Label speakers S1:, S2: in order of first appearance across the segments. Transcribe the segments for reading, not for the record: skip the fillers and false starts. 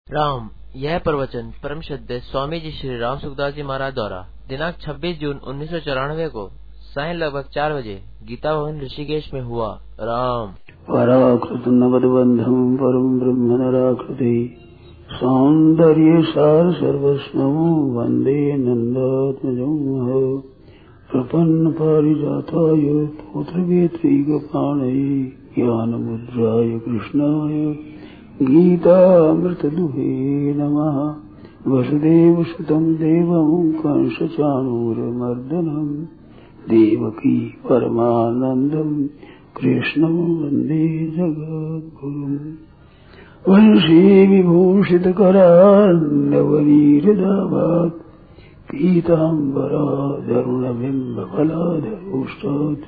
S1: राम। यह प्रवचन परम श्रद्धेय स्वामी जी श्री राम सुखदास जी महाराज द्वारा दिनांक 26 जून 1994 को सायं लगभग 4 बजे गीता भवन ऋषिकेश में हुआ। राम।
S2: पराकृत नवद्बंधम परम ब्रह्म नराकृति सौंदर्य सार सर्वस्वं वंदे नंदात्मजं प्रपन्न पारिजाताय पुत्रवेत्रैकपाणये ज्ञानमुद्राय कृष्णाय गीतामृतदुहे नमः। वसुदेवसुतं देवं कंसचाणूरमर्दनं देवकी परमानन्दं कृष्णं वन्दे जगद्गुरुम्। वंशी विभूषितकरान्नवनीरदाभात् पीताम्बराधरुणबिम्बफलाधरोष्टात्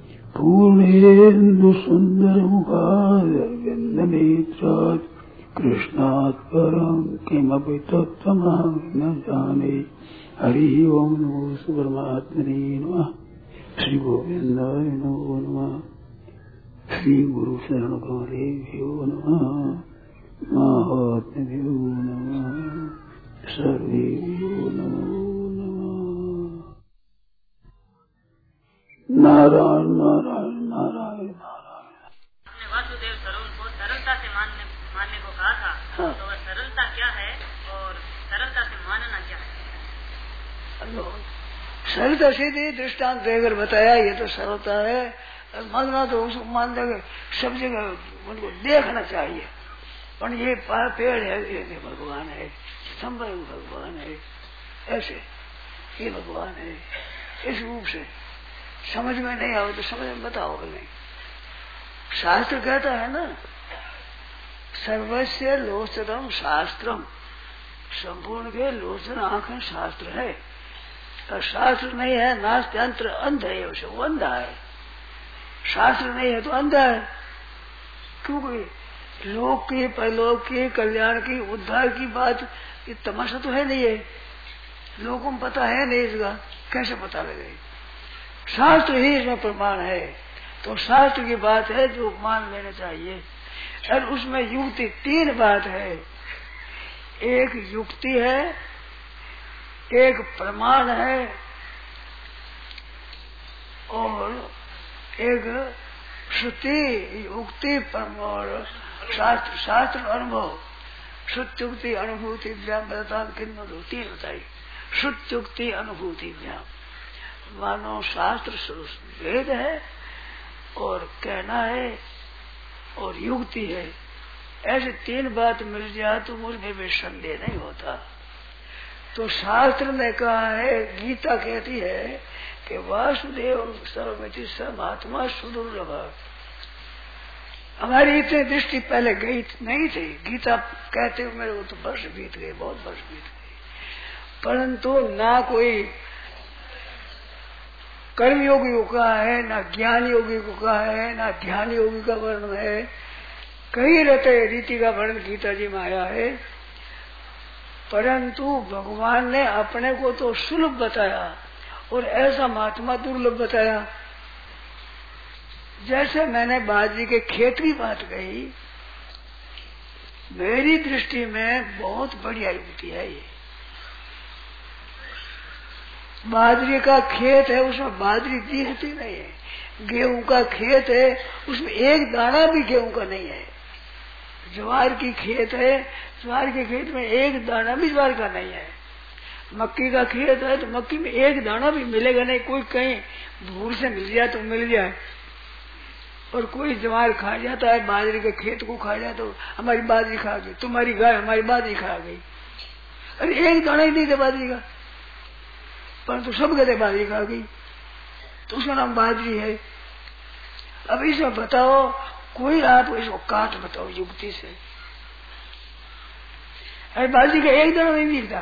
S2: पूर्णेन्दुसुन्दरमुखारविन्दनेत्रात् कृष्णात् परं किमपि तत्त्वमहं न जाने। हरिः ओम् नमो परमात्मने नमः। श्री गोविन्दाय नमो नमः। श्री गुरु शरण कमलेभ्यो नमः। महात्म्यभ्यो नमः। सर्वेभ्यो नमो नमः। नारायण नारायण नारायण नारायण।
S3: हमने वासुदेव सरोवर को सरलता से मानने को कहा था। हाँ। तो वह सरलता क्या है और सरलता से मानना क्या है?
S2: सरलता सीधी दृष्टांत देकर बताया, ये तो सरलता है। मानना तो उसको मान देंगे, सब जगह उनको देखना चाहिए। पर ये पेड़ है, ये भगवान है, स्तंभ भगवान है, ऐसे ये भगवान है, इस रूप से समझ में नहीं आओ तो समझ में बताओ नहीं। शास्त्र कहता है ना, सर्वस्य लोचनम शास्त्रम, संपूर्ण के लोचन आंखें शास्त्र है। और शास्त्र नहीं है नास्त्यंत्र, अंध है उसे, वो अंधा है। शास्त्र नहीं है तो अंधा है। क्योंकि लोक की, परलोक की, कल्याण की, उद्धार की बात ये तमाशा तो है नहीं है। लोगों को पता है नहीं, इसका कैसे पता लगे? शास्त्र ही इसमें प्रमाण है। तो शास्त्र की बात है जो मान लेना चाहिए। और उसमें युक्ति 3 बात है। एक युक्ति है, एक प्रमाण है और एक श्रुति। युक्ति प्रमाण शास्त्र, शास्त्र अनुभव। श्रुति युक्ति अनुभूति व्याम बताता किन्नो 3 बताई। श्रुति युक्ति अनुभूति व्याम, मानो शास्त्र वेद है और कहना है और युक्ति है। ऐसे 3 बात मिल जाए तो मुझे भी संदेह नहीं होता। तो शास्त्र ने कहा है, गीता कहती है कि वासुदेव सर्वमिति सर्वात्मा सुदुर्लभ। हमारी इतनी दृष्टि पहले गई नहीं थी। गीता कहते हुए मेरे को तो वर्ष बीत गए, बहुत वर्ष बीत गए। परंतु ना कोई कर्म योगी को कहा है, ना ज्ञान योगी को कहा है, ना ध्यान योगी का वर्णन है। कई रते रीति का वर्णन गीता जी में आया है। परंतु भगवान ने अपने को तो सुलभ बताया और ऐसा महात्मा दुर्लभ बताया। जैसे मैंने बाजरी के खेत की बात कही, मेरी दृष्टि में बहुत बढ़िया युक्ति है ये। बाजरी का खेत है, उसमें बाजरी दिखती नहीं है। गेहूं का खेत है, उसमें एक दाना भी गेहूं का नहीं है। ज्वार की खेत है, ज्वार के खेत में एक दाना भी ज्वार का नहीं है। मक्की का खेत है तो मक्की में एक दाना भी मिलेगा नहीं। कोई कहीं भूल से मिल जाए तो मिल जाए, और कोई ज्वार खा जाता है, बाजरे के खेत को खा जाए तो हमारी बाजरी खा गई, तुम्हारी गाय हमारी बाजरी खा गई। अरे एक दाना ही नहीं था बाजरी का, परंतु सब गए बाजरी खा गई, तो उसका नाम बाजरी है। अब इसमें बताओ, कोई आप इसको काट बताओ युक्ति से। अरे बाजरी का एक दाना नहीं दिखता।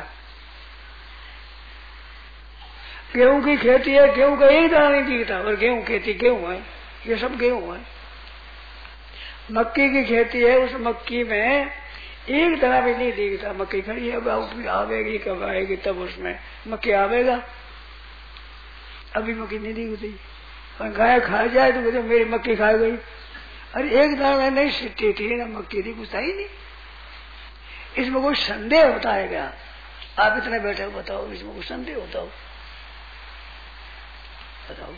S2: गेहूं की खेती है, गेहूं का एक दाना नहीं दिखता, और गेहूं खेती गेहूं है, ये सब गेहूं है। मक्की की खेती है, उस मक्की में एक दाना भी नहीं दिखता। मक्की खड़ी है, अब आवेगी कब आएगी तब उसमें मक्की आवेगा। अभी मक्की नहीं दिखती, और गाय खा जाए तो कहते मेरी मक्की खा गई। अरे एक दाना नहीं सिट्टी थी ना मक्की थी, कुछ था ही नहीं। इसमें कोई संदेह होता है क्या? आप इतने बैठे हो, बताओ इसमें कोई संदेह होता हो? बताओ।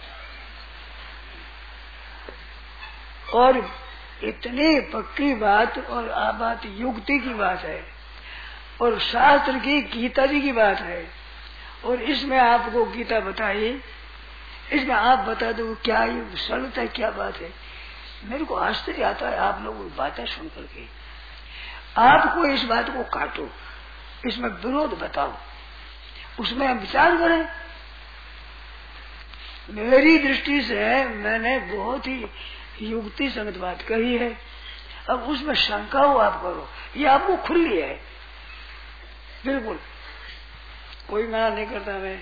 S2: और इतनी पक्की बात और आप बात युक्ति की बात है और शास्त्र की गीता जी की बात है और इसमें आपको गीता बताई, इसमें आप बता दो क्या ये सरलता है, क्या बात है। मेरे को आश्चर्य आता है आप लोगों की बातें सुन करके। आपको इस बात को काटो, इसमें विरोध बताओ, उसमें हम विचार करें। मेरी दृष्टि से मैंने बहुत ही युक्ति संगत बात कही है। अब उसमें शंका हो आप करो, ये आपको खुली है, बिल्कुल कोई मना नहीं करता मैं।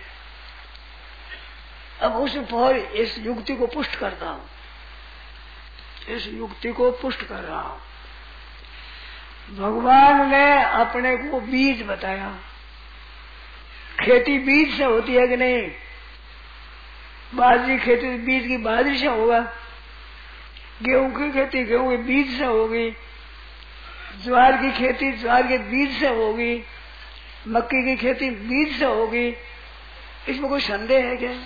S2: अब उस पर इस युक्ति को पुष्ट करता हूं, इस युक्ति को पुष्ट कर रहा हूं। भगवान ने अपने को बीज बताया। खेती बीज से होती है कि नहीं? बाजरी खेती बीज की बाजरी से होगा, गेहूं की खेती गेहूं के बीज से होगी, ज्वार की खेती ज्वार के बीज से होगी, मक्की की खेती बीज से होगी। इसमें कोई संदेह है क्या?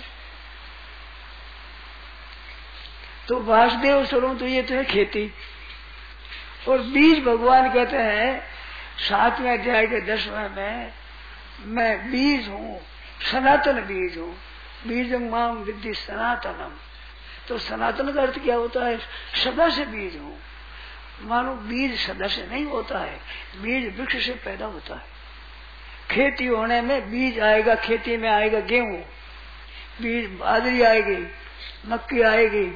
S2: तो वासुदेव स्वरूप तो ये तो है खेती, और बीज भगवान कहते हैं 7वें अध्याय के 10वें में, मैं बीज हूँ, सनातन बीज हूँ, बीजं माम विद्धि सनातनम। तो सनातन का अर्थ क्या होता है? सदा से बीज हूँ। मानो बीज सदा से नहीं होता है, बीज वृक्ष से पैदा होता है। खेती होने में बीज आएगा, खेती में आएगा गेहूं, बीज बाजरी आएगी, मक्की आएगी।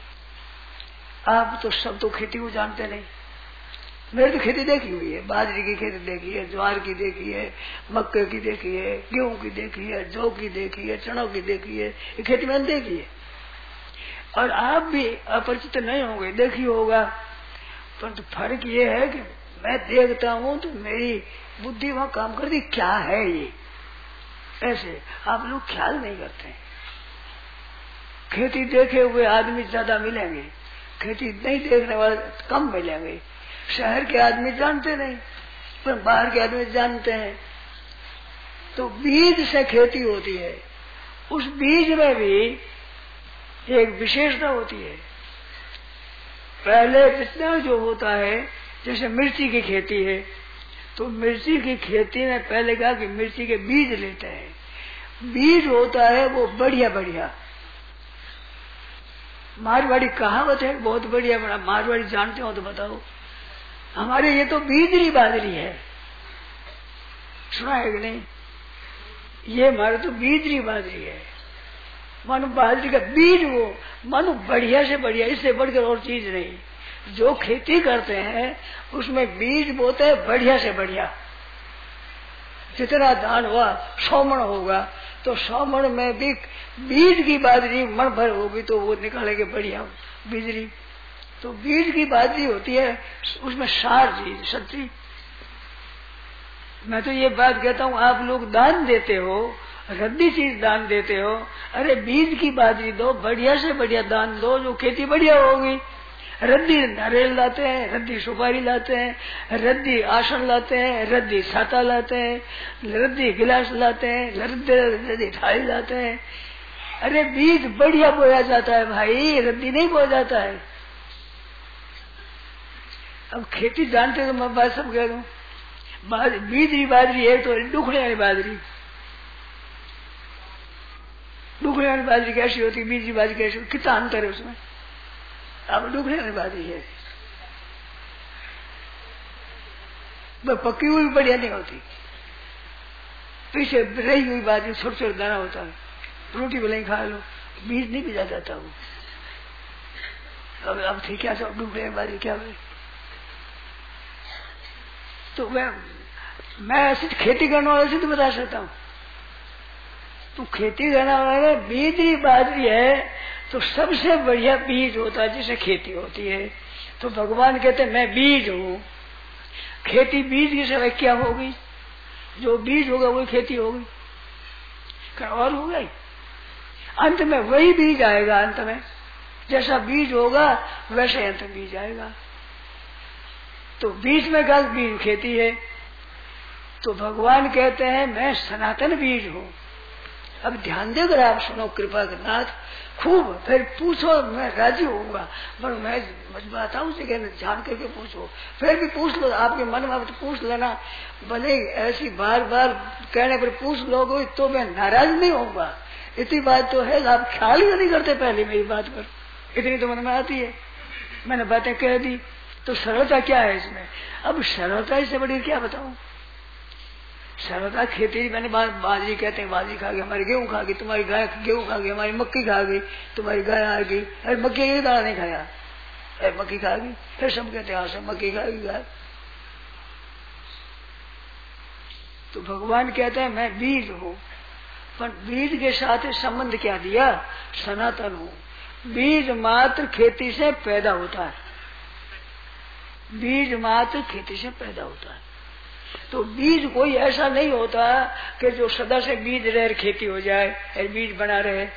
S2: आप तो सब तो खेती को जानते नहीं। मैंने तो खेती देखी हुई है, बाजरी की खेती देखी है, ज्वार की देखी है, मक्के की देखी है, गेहूं की देखी है, जौ की देखी है, चनों की देखी है, ये खेती मैंने देखी है। और आप भी अपरिचित नहीं होंगे, देखी होगा। परंतु फर्क ये है कि मैं देखता हूं तो मेरी बुद्धि वहां काम करती, क्या है ये, ऐसे आप लोग ख्याल नहीं करते। खेती देखे हुए आदमी ज्यादा मिलेंगे, खेती नहीं देखने वाले कम मिलेंगे। शहर के आदमी जानते नहीं, पर बाहर के आदमी जानते हैं। तो बीज से खेती होती है, उस बीज में भी एक विशेषता होती है। पहले जितना जो होता है, जैसे मिर्ची की खेती है, तो मिर्ची की खेती में पहले कहा कि मिर्ची के बीज लेते हैं। बीज होता है वो बढ़िया बढ़िया, मारवाड़ी कहावत है बहुत बढ़िया, बड़ा मारवाड़ी जानते हो तो बताओ। हमारे ये तो बीजरी बाजरी है, सुना है कि नहीं? ये हमारे तो बीजरी बाजरी है, मानो बाजरी का बीज, वो मानो बढ़िया से बढ़िया, इससे बढ़कर और चीज नहीं। जो खेती करते हैं उसमें बीज बोते हैं बढ़िया से बढ़िया। जितना धान हुआ 100 मन होगा, तो 100 मन में भी बीज की बाजरी मन भर होगी तो वो निकालेंगे बढ़िया बिजली। तो बीज की बाजरी होती है, उसमें सार चीज सच्ची। मैं तो ये बात कहता हूँ, आप लोग दान देते हो, रद्दी चीज दान देते हो, अरे बीज की बाजरी दो, बढ़िया से बढ़िया दान दो, जो खेती बढ़िया होगी। रद्दी नारियल लाते हैं, रद्दी सुपारी लाते हैं, रद्दी आसन लाते हैं, रद्दी छाता लाते हैं, रद्दी गिलास लाते हैं, रद्दी थाली लाते हैं। अरे बीज बढ़िया बोया जाता है भाई, रद्दी नहीं बोया जाता है। अब खेती जानते तो मैं बात सब कह दूं, बीजरी बाजरी है तो डुखने वाली बाजरी, डुखने वाली बाजरी कैसी होती, बीजरी बाजरी कैसी होती, कितना अंतर है उसमें। अब डुखने वाली बाजरी है, वह पक्की हुई बढ़िया नहीं होती, पीछे रही हुई बाजरी छोटे छोटे दाना होता है, रोटी भले ही खा लो, बीज नहीं भिजा जाता वो। अब ठीक क्या सब डुखने वाली बाजरी क्या है। तो मैं ऐसी खेती करने वाले से तो बता सकता हूँ। तो खेती करने वाले बीजरी बाजरी है तो सबसे बढ़िया बीज होता है जिसे खेती होती है। तो भगवान कहते हैं मैं बीज हूँ, खेती बीज की समय क्या होगी, जो बीज होगा वही खेती होगी, और हो गई। अंत में वही बीज आएगा, अंत में जैसा बीज होगा वैसे अंत में बीज आएगा। तो बीच में का बीज खेती है, तो भगवान कहते हैं मैं सनातन बीज हूँ। अब ध्यान देकर आप सुनो कृपा के नाथ खूब, फिर पूछो, मैं राजी होऊंगा, पर मैं मजबूता हूँ उसे कहने जान करके पूछो, फिर भी पूछ लो, आपके मन में तो पूछ लेना, भले ऐसी बार बार कहने पर पूछ लोगे तो मैं नाराज नहीं होऊंगा। इतनी बात तो है, आप ख्याल ही नहीं करते पहले मेरी बात पर, इतनी तो मन में आती है, मैंने बातें कह दी। तो सरलता क्या है इसमें? अब सरलता इससे बड़ी क्या बताऊं? सरलता खेती, मैंने बाजरी कहते हैं, बाजरी खा गई, हमारी गेहूं खा गई, तुम्हारी गाय गेहूं खा गई, हमारी मक्की खा गई, तुम्हारी गाय आ गई, अरे मक्की एक दाना नहीं खाया, अरे मक्की खा गई, फिर सब कहते हैं सब मक्की खा गई गाय। तो भगवान कहते हैं मैं बीज हूँ, पर बीज के साथ संबंध क्या दिया? सनातन हूँ। बीज मात्र खेती से पैदा होता है, बीज मात्र खेती से पैदा होता है। तो बीज कोई ऐसा नहीं होता कि जो सदा से बीज रहे खेती हो जाए और बीज बना रहे,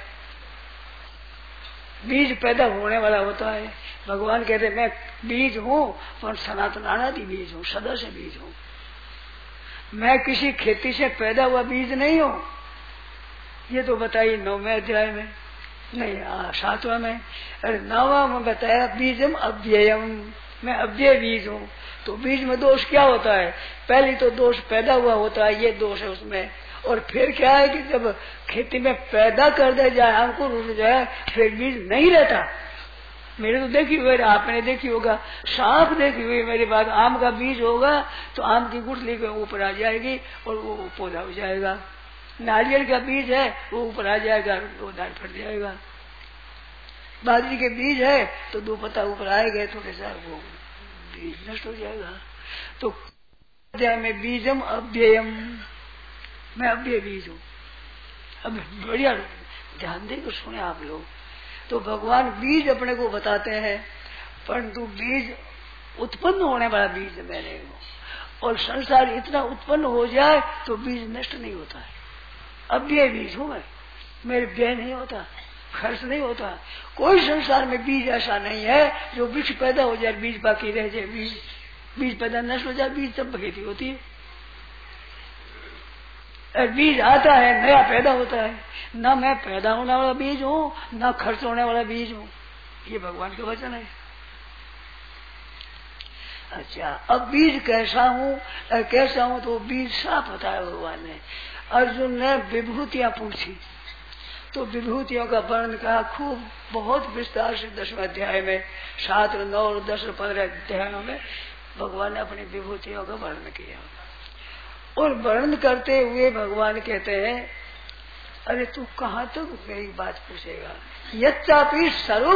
S2: बीज पैदा होने वाला होता है। भगवान कहते हैं मैं बीज हूँ, पर सनातन अनादि बीज हूँ, सदा से बीज हूँ। मैं किसी खेती से पैदा हुआ बीज नहीं हूँ। ये तो बताइए 9वें अध्याय में, नहीं 7वां में, अरे 9वां में बताया बीजम अव्ययम, मैं अव्यय बीज हूँ। तो बीज में दोष क्या होता है? पहले तो दोष पैदा हुआ होता है, ये दोष है उसमें। और फिर क्या है कि जब खेती में पैदा कर दे जाए, अंकुर उठ जाए, फिर बीज नहीं रहता। मेरे तो देखी हुई, आपने देखी होगा, साफ देखी हुई मेरी बात। आम का बीज होगा तो आम की गुठली के ऊपर आ जाएगी और वो पौधा हो जाएगा। नारियल का बीज है वो ऊपर आ जाएगा, वो दाल फट जाएगा। बाजरी के बीज है तो 2 पत्ता ऊपर आएगा, थोड़े सा वो बीज नष्ट हो जाएगा। तो अध्याय में बीजम अव्ययम, मैं अव्यय बीज हूँ। अब बढ़िया ध्यान देकर सुने आप लोग। तो भगवान बीज अपने को बताते हैं, परंतु बीज उत्पन्न होने वाला बीज मैंने हूँ। और संसार इतना उत्पन्न हो जाए तो बीज नष्ट नहीं होता है। अव्यय बीज हूँ मैं, मेरे व्यय नहीं होता, खर्च नहीं होता। कोई संसार में बीज ऐसा नहीं है जो वृक्ष पैदा हो जाए बीज बाकी रह जाए, बीज पैदा नष्ट हो जाए, बीज तब खेती होती है। बीज आता है नया पैदा होता है। न मैं पैदा होने वाला बीज हूँ, न खर्च होने वाला बीज हूँ। ये भगवान का वचन है। अच्छा, अब बीज कैसा हूँ तो बीज साफ बताया भगवान ने। अर्जुन ने विभूतियां पूछी तो विभूतियों का वर्णन कहा खूब, बहुत विस्तार से 10वें अध्याय में, 7, 9, 10 और 15 अध्यायों में भगवान ने अपनी विभूतियों का वर्णन किया। और वर्णन करते हुए भगवान कहते हैं, अरे तू कहाँ तक मेरी बात पूछेगा? यच्चापि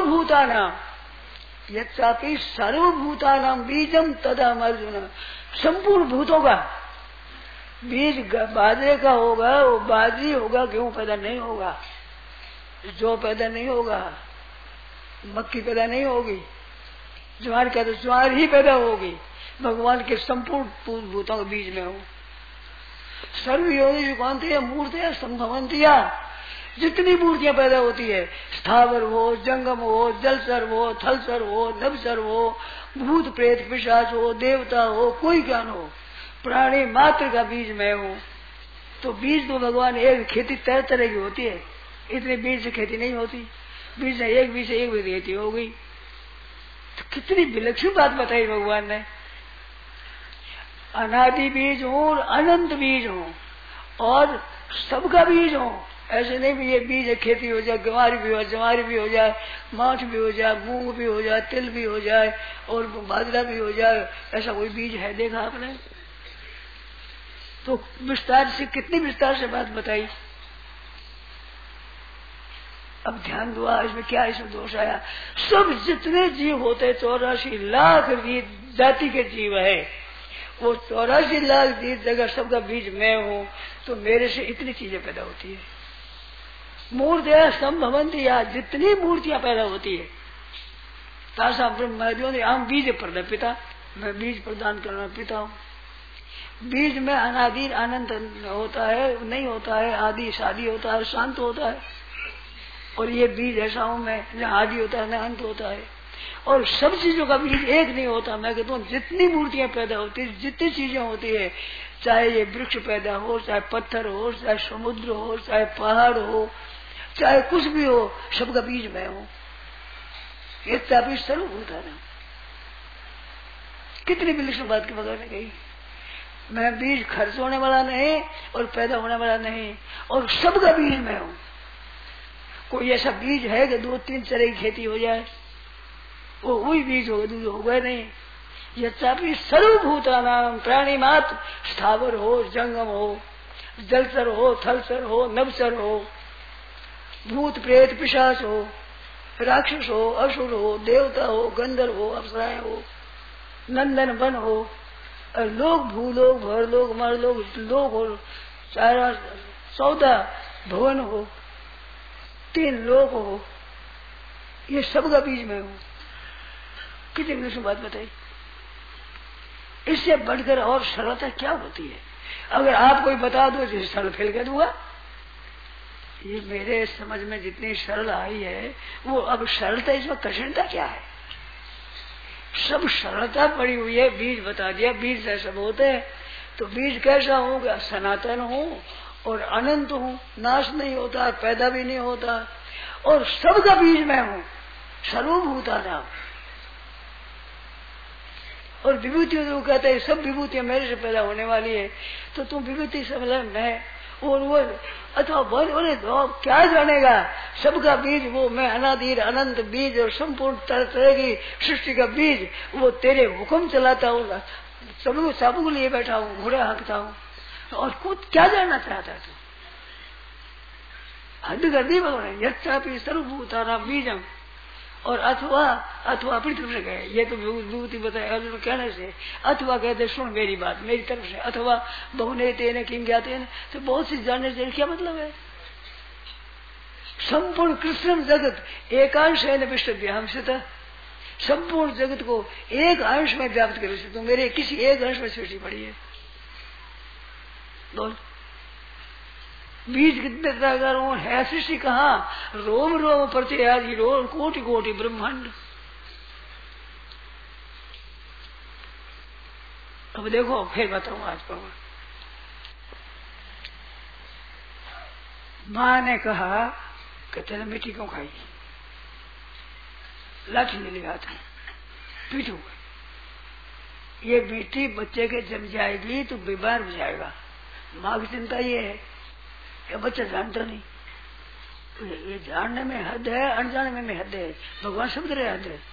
S2: सर्वभूतानाम बीजम तदहम अर्जुन, संपूर्ण भूतों का बीज बाजरे का होगा, वो बाजरी होगा, गेहूं पैदा नहीं होगा, जौ पैदा नहीं होगा, मक्की पैदा नहीं होगी, ज्वार का तो ज्वार ही पैदा होगी। भगवान के संपूर्ण भूतों के बीज में हो। सर्वयोनि कौनते मूर्तियां संभवंतिया, जितनी मूर्तियां पैदा होती है, स्थावर हो, जंगम हो, जलचर हो, थलचर हो, नभचर हो, भूत प्रेत पिशाच हो, देवता हो, कोई ज्ञान हो, प्राणी मात्र का बीज मैं हूँ। तो बीज तो भगवान एक खेती तरह तरह की होती है, इतने बीज से खेती नहीं होती। बीज से एक बीज से एक भी खेती हो गई। तो कितनी विलक्षण बात बताई भगवान ने। अनादि बीज हूँ और अनंत बीज हूँ और सबका बीज हूँ। ऐसे नहीं भी ये बीज है, खेती हो जाए, गंवार भी हो, जवार भी हो जाए, माठ भी हो जाए, मूंग भी हो जाए, तिल भी हो जाए और बाजरा भी हो जाए, ऐसा कोई बीज है देखा आपने? तो विस्तार से, कितनी विस्तार से बात बताई। अब ध्यान दुआ, इसमें क्या इसमें दोष आया? सब जितने जीव होते 84 लाख जाति के जीव है, वो 84 लाख जीव जगह सबका बीज मैं हूँ। तो मेरे से इतनी चीजें पैदा होती है। मूर्तियां संभवंती, या जितनी मूर्तियां पैदा होती है, तासा ब्रह्म आम बीज प्रदान पिता, मैं बीज प्रदान करना पिता हूँ। बीज में अनादि अनंत होता है, नहीं होता है, आदि शादी होता है, शांत होता है। और ये बीज ऐसा हूँ मैं, न आदि होता है न अंत होता है। और सब चीजों का बीज एक नहीं होता। मैं कहता हूँ जितनी मूर्तियां पैदा होती है, जितनी चीजें होती है, चाहे ये वृक्ष पैदा हो, चाहे पत्थर हो, चाहे समुद्र हो, चाहे पहाड़ हो, चाहे कुछ भी हो, सबका बीज मैं हूँ। ये ताबी सर्वभूत है ना। कितनी विलक्षण बात की बगैर ने कही। मैं बीज खर्च होने वाला नहीं और पैदा होने वाला नहीं, और सबका बीज मैं हूँ। कोई ऐसा बीज है कि 2-3 तरह की खेती हो जाए, वो वही बीज होगा, दूसरा होगा नहीं। यद्यपि सर्वभूतानां प्राणी मात्र, स्थावर हो, जंगम हो, जलचर हो, थलचर हो, नभचर हो, भूत प्रेत पिशाच हो, राक्षस हो, असुर हो, देवता हो, गंधर्व हो, अप्सराएं हो, नंदन वन हो, और लोग भूलोक, भरलोक, मरलोक, लोक हो, 14 भवन हो, 3 लोक हो, ये सबका बीज में हूँ। कितनी विलक्षण बात बताई। इससे बढ़कर और सरलता क्या होती है? अगर आप कोई बता दो जिसे सरल फेल कर दूंगा। ये मेरे समझ में जितनी सरल आई है, वो अब सरलता, इसमें कठिनता क्या है? सब सरलता पड़ी हुई है। बीज बता दिया, बीज से सब होते हैं। तो बीज कैसा हो गया? सनातन हो और अनंत हूँ, नाश नहीं होता, पैदा भी नहीं होता, और सबका बीज मैं हूँ, सर्वभूतानां। और विभूति जो कहते हैं सब विभूतियां मेरे से पैदा होने वाली है, तो तुम विभूति समझ मैं, और वो अथवा बोले तो क्या जानेगा? सबका बीज वो मैं, अनादि अनंत बीज और संपूर्ण तरह की सृष्टि का बीज, वो तेरे हुक्म चलाता हूँ, सबको लिए बैठा हूँ, घोड़े हाँकता हूँ, और कुछ क्या जानना चाहता तू? हद कर दी भगवान। यद्यपि सर्वभूतानां बीजम, और अथवा अपनी तरफ से कहे, ये तो विभूति बताए अर्जुन कहने से, अथवा कहते सुन मेरी बात मेरी तरफ से, अथवा बहुने तेने किम ज्ञाते, तो बहुत सी जानने से क्या मतलब है? संपूर्ण कृष्ण जगत एकांश है विश्व, संपूर्ण जगत को एक अंश में व्याप्त करे, तो मेरे किसी एक अंश में सृष्टि पड़ी है। बोल, बीज कितने तरह है सृष्टि? कहाँ? रोम रोम प्रति आदि रोम, कोटि कोटि ब्रह्मांड। अब देखो फिर बताऊं आज पर। माँ ने कहा कि तेरे मिट्टी क्यों खाई? लाठी ले लिया था, पीटू। ये मिट्टी बच्चे के जम जाएगी तो बीमार हो जाएगा। माँ की चिंता ये है कि बच्चा जानता नहीं। ये जानने में हद है, अनजाने में हद है। भगवान सब तरह हद है।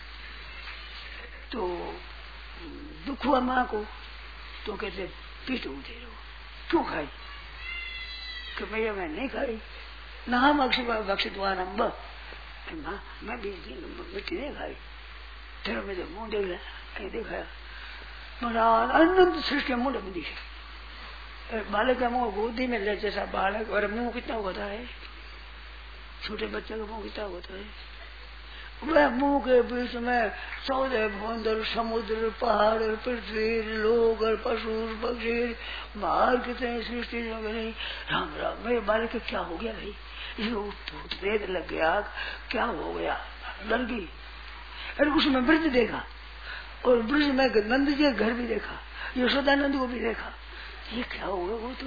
S2: तो दुख हुआ माँ को, तो कहते पीटू दे रहो, क्यों खाई? कि भैया मैं नहीं खाई, ना हम बक्षित हुआ नंबर, मैं बीज मिट्टी नहीं खाई। तेरा मेरे मुंह देख लिया, दिखाया मेरा अनंत सृष्टि मुंह में दिखे। बालक का मुंह गोदी में ले जैसा बालक, और मुंह कितना होता है? छोटे बच्चे का मुंह कितना होता है? वह मुंह के बीच में 14 भुवन, समुद्र, पहाड़, पृथ्वी, लोग, पशु पक्षी, बाहर कितने सृष्टि नहीं। राम राम, मेरे बालक क्या हो गया भाई? वेद लग गया, क्या हो गया? डर गई। अरे उसमें ब्रज देखा, और ब्रज में नंद जी का घर भी देखा, यशोदानंद को भी देखा। ये क्या हो गया? वो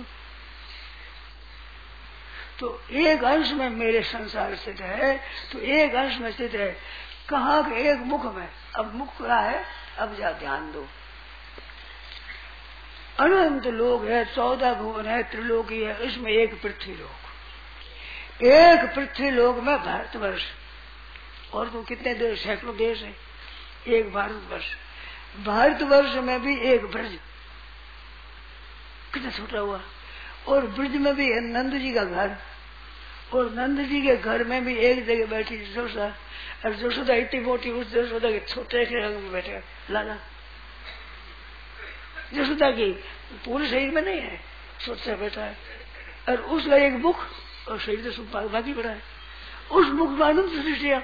S2: तो एक अंश में मेरे संसार स्थित है, तो एक अंश में स्थित है। कहा कि एक मुख में। अब मुख क्या है? अब जा ध्यान दो। अनंत लोग है, 14 भुवन है, त्रिलोकी है, इसमें एक पृथ्वी लोक। एक पृथ्वी लोक में भारतवर्ष, और तो कितने देश, सैकड़ों देश है। एक भारतवर्ष, भारतवर्ष में भी एक ब्रज, कितना छोटा हुआ। और ब्रज में भी नंद जी का घर, और नंद जी के घर में भी एक जगह बैठी यशोदा, और यशोदा इतनी मोटी, उस यशोदा के छोटे के रंग में बैठे लाला। यशोदा की पूरे शरीर में नहीं है, छोटा बैठा है, और उसका एक मुख और शरीर तो बाकी बड़ा है। उस मुख में अनंत सृष्टियां।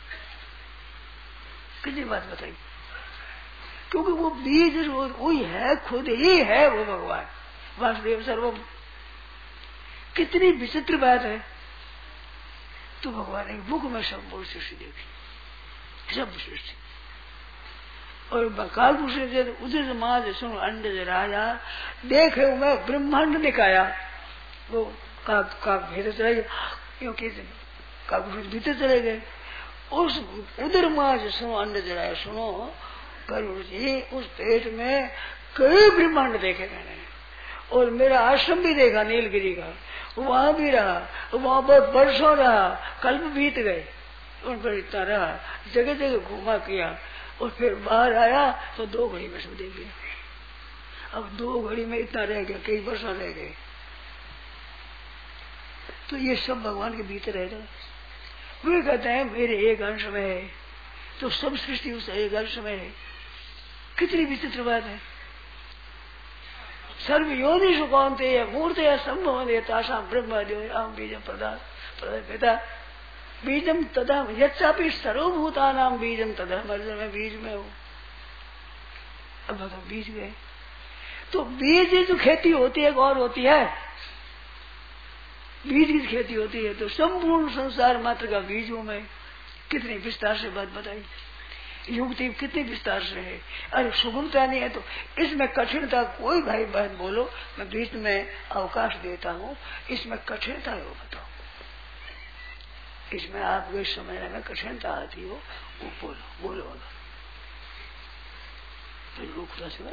S2: कितनी बात बताई? क्योंकि वो बीज वही है, खुद ही है वो भगवान वासुदेव सर्वम। कितनी विचित्र बात है। तो भगवान एक मुख में संपूर्ण सृष्टि देखी, सब सृष्टि। और कालपुरुष ने उधर समाज सुन अंड राजा देखे मैं ब्रह्मांड निकाया वो का भीतर चले गए क्योंकि कालपुरुष भीतर चले गए उस उधर माज सुनो अंड जराया सुनो गरुड़ जी उस पेट में कई ब्रह्मांड देखे मैंने और मेरा आश्रम भी देखा नीलगिरी का वहां भी रहा वहां बहुत वर्षों रहा कल्प बीत गए उन पर इतना रहा जगह जगह घूमा किया और फिर बाहर आया तो 2 घड़ी में सब देख गया अब 2 घड़ी में इतना रह गया कई वर्षों रह गए तो ये सब भगवान के भीतर है वे कहते हैं मेरे एक अंश में है तो सब सृष्टि उस एक अंश में है कितनी विचित्र बात है सर्व योनि सुकांते मूर्ति संभव ताशा ब्रह्म राम बीज पिता बीजम तदा यच्चापि सर्वभूता नाम बीजम तदा मर्जन में बीज में हो अब बताओ बीज गए तो बीज जो खेती होती है और होती है बीज की खेती होती है तो संपूर्ण संसार मात्र का बीज हूं मैं कितनी विस्तार से बात बताई युक्ति कितनी विस्तार से है अरे सुगमता नहीं है तो इसमें कठिनता कोई भाई बहन बोलो मैं बीच में अवकाश देता हूँ इसमें कठिनता है वो बताओ इसमें आपको समझने में कठिनता आती हो वो बोलो रुकता से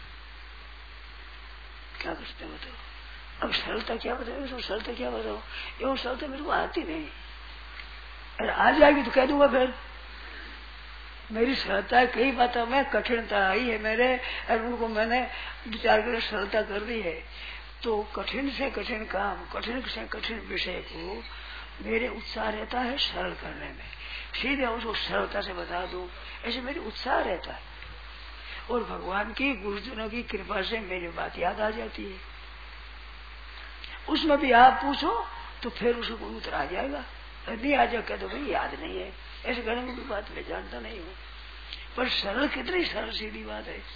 S2: क्या करते हैं बताओ अब सरलता क्या बताओ सरलता क्या बताओ एवं सरलता मेरे को आती नहीं अरे आ जाएगी तो कह दूंगा फिर मेरी सरलता कई बातों में कठिनता आई है मेरे और उनको मैंने विचार कर सरलता कर दी है तो कठिन से कठिन काम कठिन से कठिन विषय को मेरे उत्साह रहता है सरल करने में सीधे उसको सरलता से बता दूं ऐसे मेरी उत्साह रहता है और भगवान की गुरुजनों की कृपा से मेरी बात याद आ जाती है उसमें भी आप पूछो तो फिर उसको कोई उत्तर आ जाएगा नहीं आ जाए कह दो भाई याद नहीं है ऐसे करने की बात मैं जानता नहीं हूँ पर सरल कितनी सरल सीधी बात है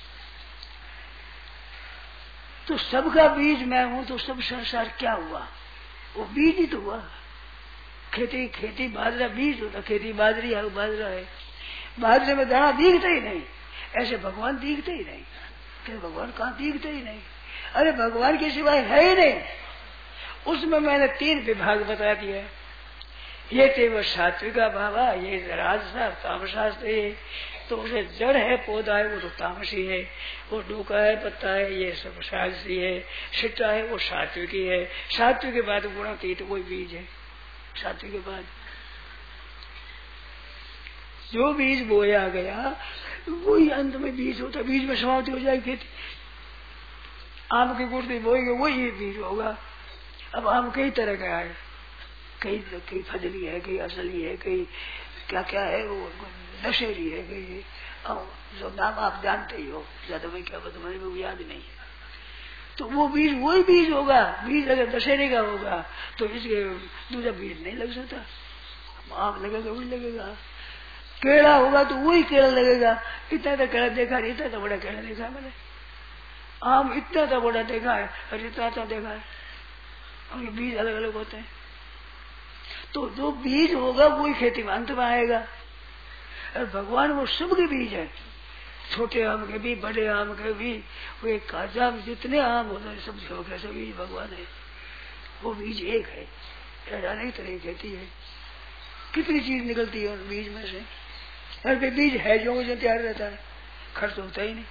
S2: तो सबका बीज मैं हूं तो सब संसार क्या हुआ वो बीज ही तो हुआ खेती बाजरा बीज होता खेती बाजरी है बाजरा है बाजरे में दाना दिखता ही नहीं ऐसे भगवान दिखते ही नहीं कि भगवान कहाँ दिखते ही नहीं अरे भगवान के सिवाय है ही नहीं उसमें मैंने 3 विभाग बता दिया ये थे वो सात्विका भावा ये राजसा तामसास्त्र तो उसे जड़ है पौधा है वो तो तामसी है वो डूका है पत्ता है ये सब साजसी है सिट्टा है वो सात्विकी है सात्विक के बाद गुणातीत कोई बीज है सात्विक के बाद जो बीज बोया गया वही अंत में बीज होता बीज में समाप्ति हो जाएगी खेती आम की गुड़ती बोएंगे वही बीज होगा अब आम कई तरह का है कई फजली है कई असली है कई क्या क्या है वो दशहरी है कई जो नाम आप जानते ही हो ज्यादा मैं क्या बताऊं मेरे को याद नहीं है तो वो बीज वही बीज होगा बीज अगर दशहरे का होगा तो इसके दूसरा बीज नहीं लग सकता आम लगेगा वही लगेगा केड़ा होगा तो वही केड़ा लगेगा इतना तो केड़ा देखा नहीं इतना तो बड़ा केड़ा देखा है मैंने आम इतना तो बड़ा देखा है और इतना तो देखा है उनके बीज अलग अलग होते हैं तो जो बीज होगा वही खेती में अंत में आएगा और भगवान वो सबके बीज है छोटे आम के भी बड़े आम के भी वो एक काजा में जितने आम होते हैं सब छोटे से बीज भगवान है वो बीज एक है अनेक तरह की खेती है कितनी चीज निकलती है उन बीज में से और बीज है जो मुझे तैयार रहता है खर्च होता ही नहीं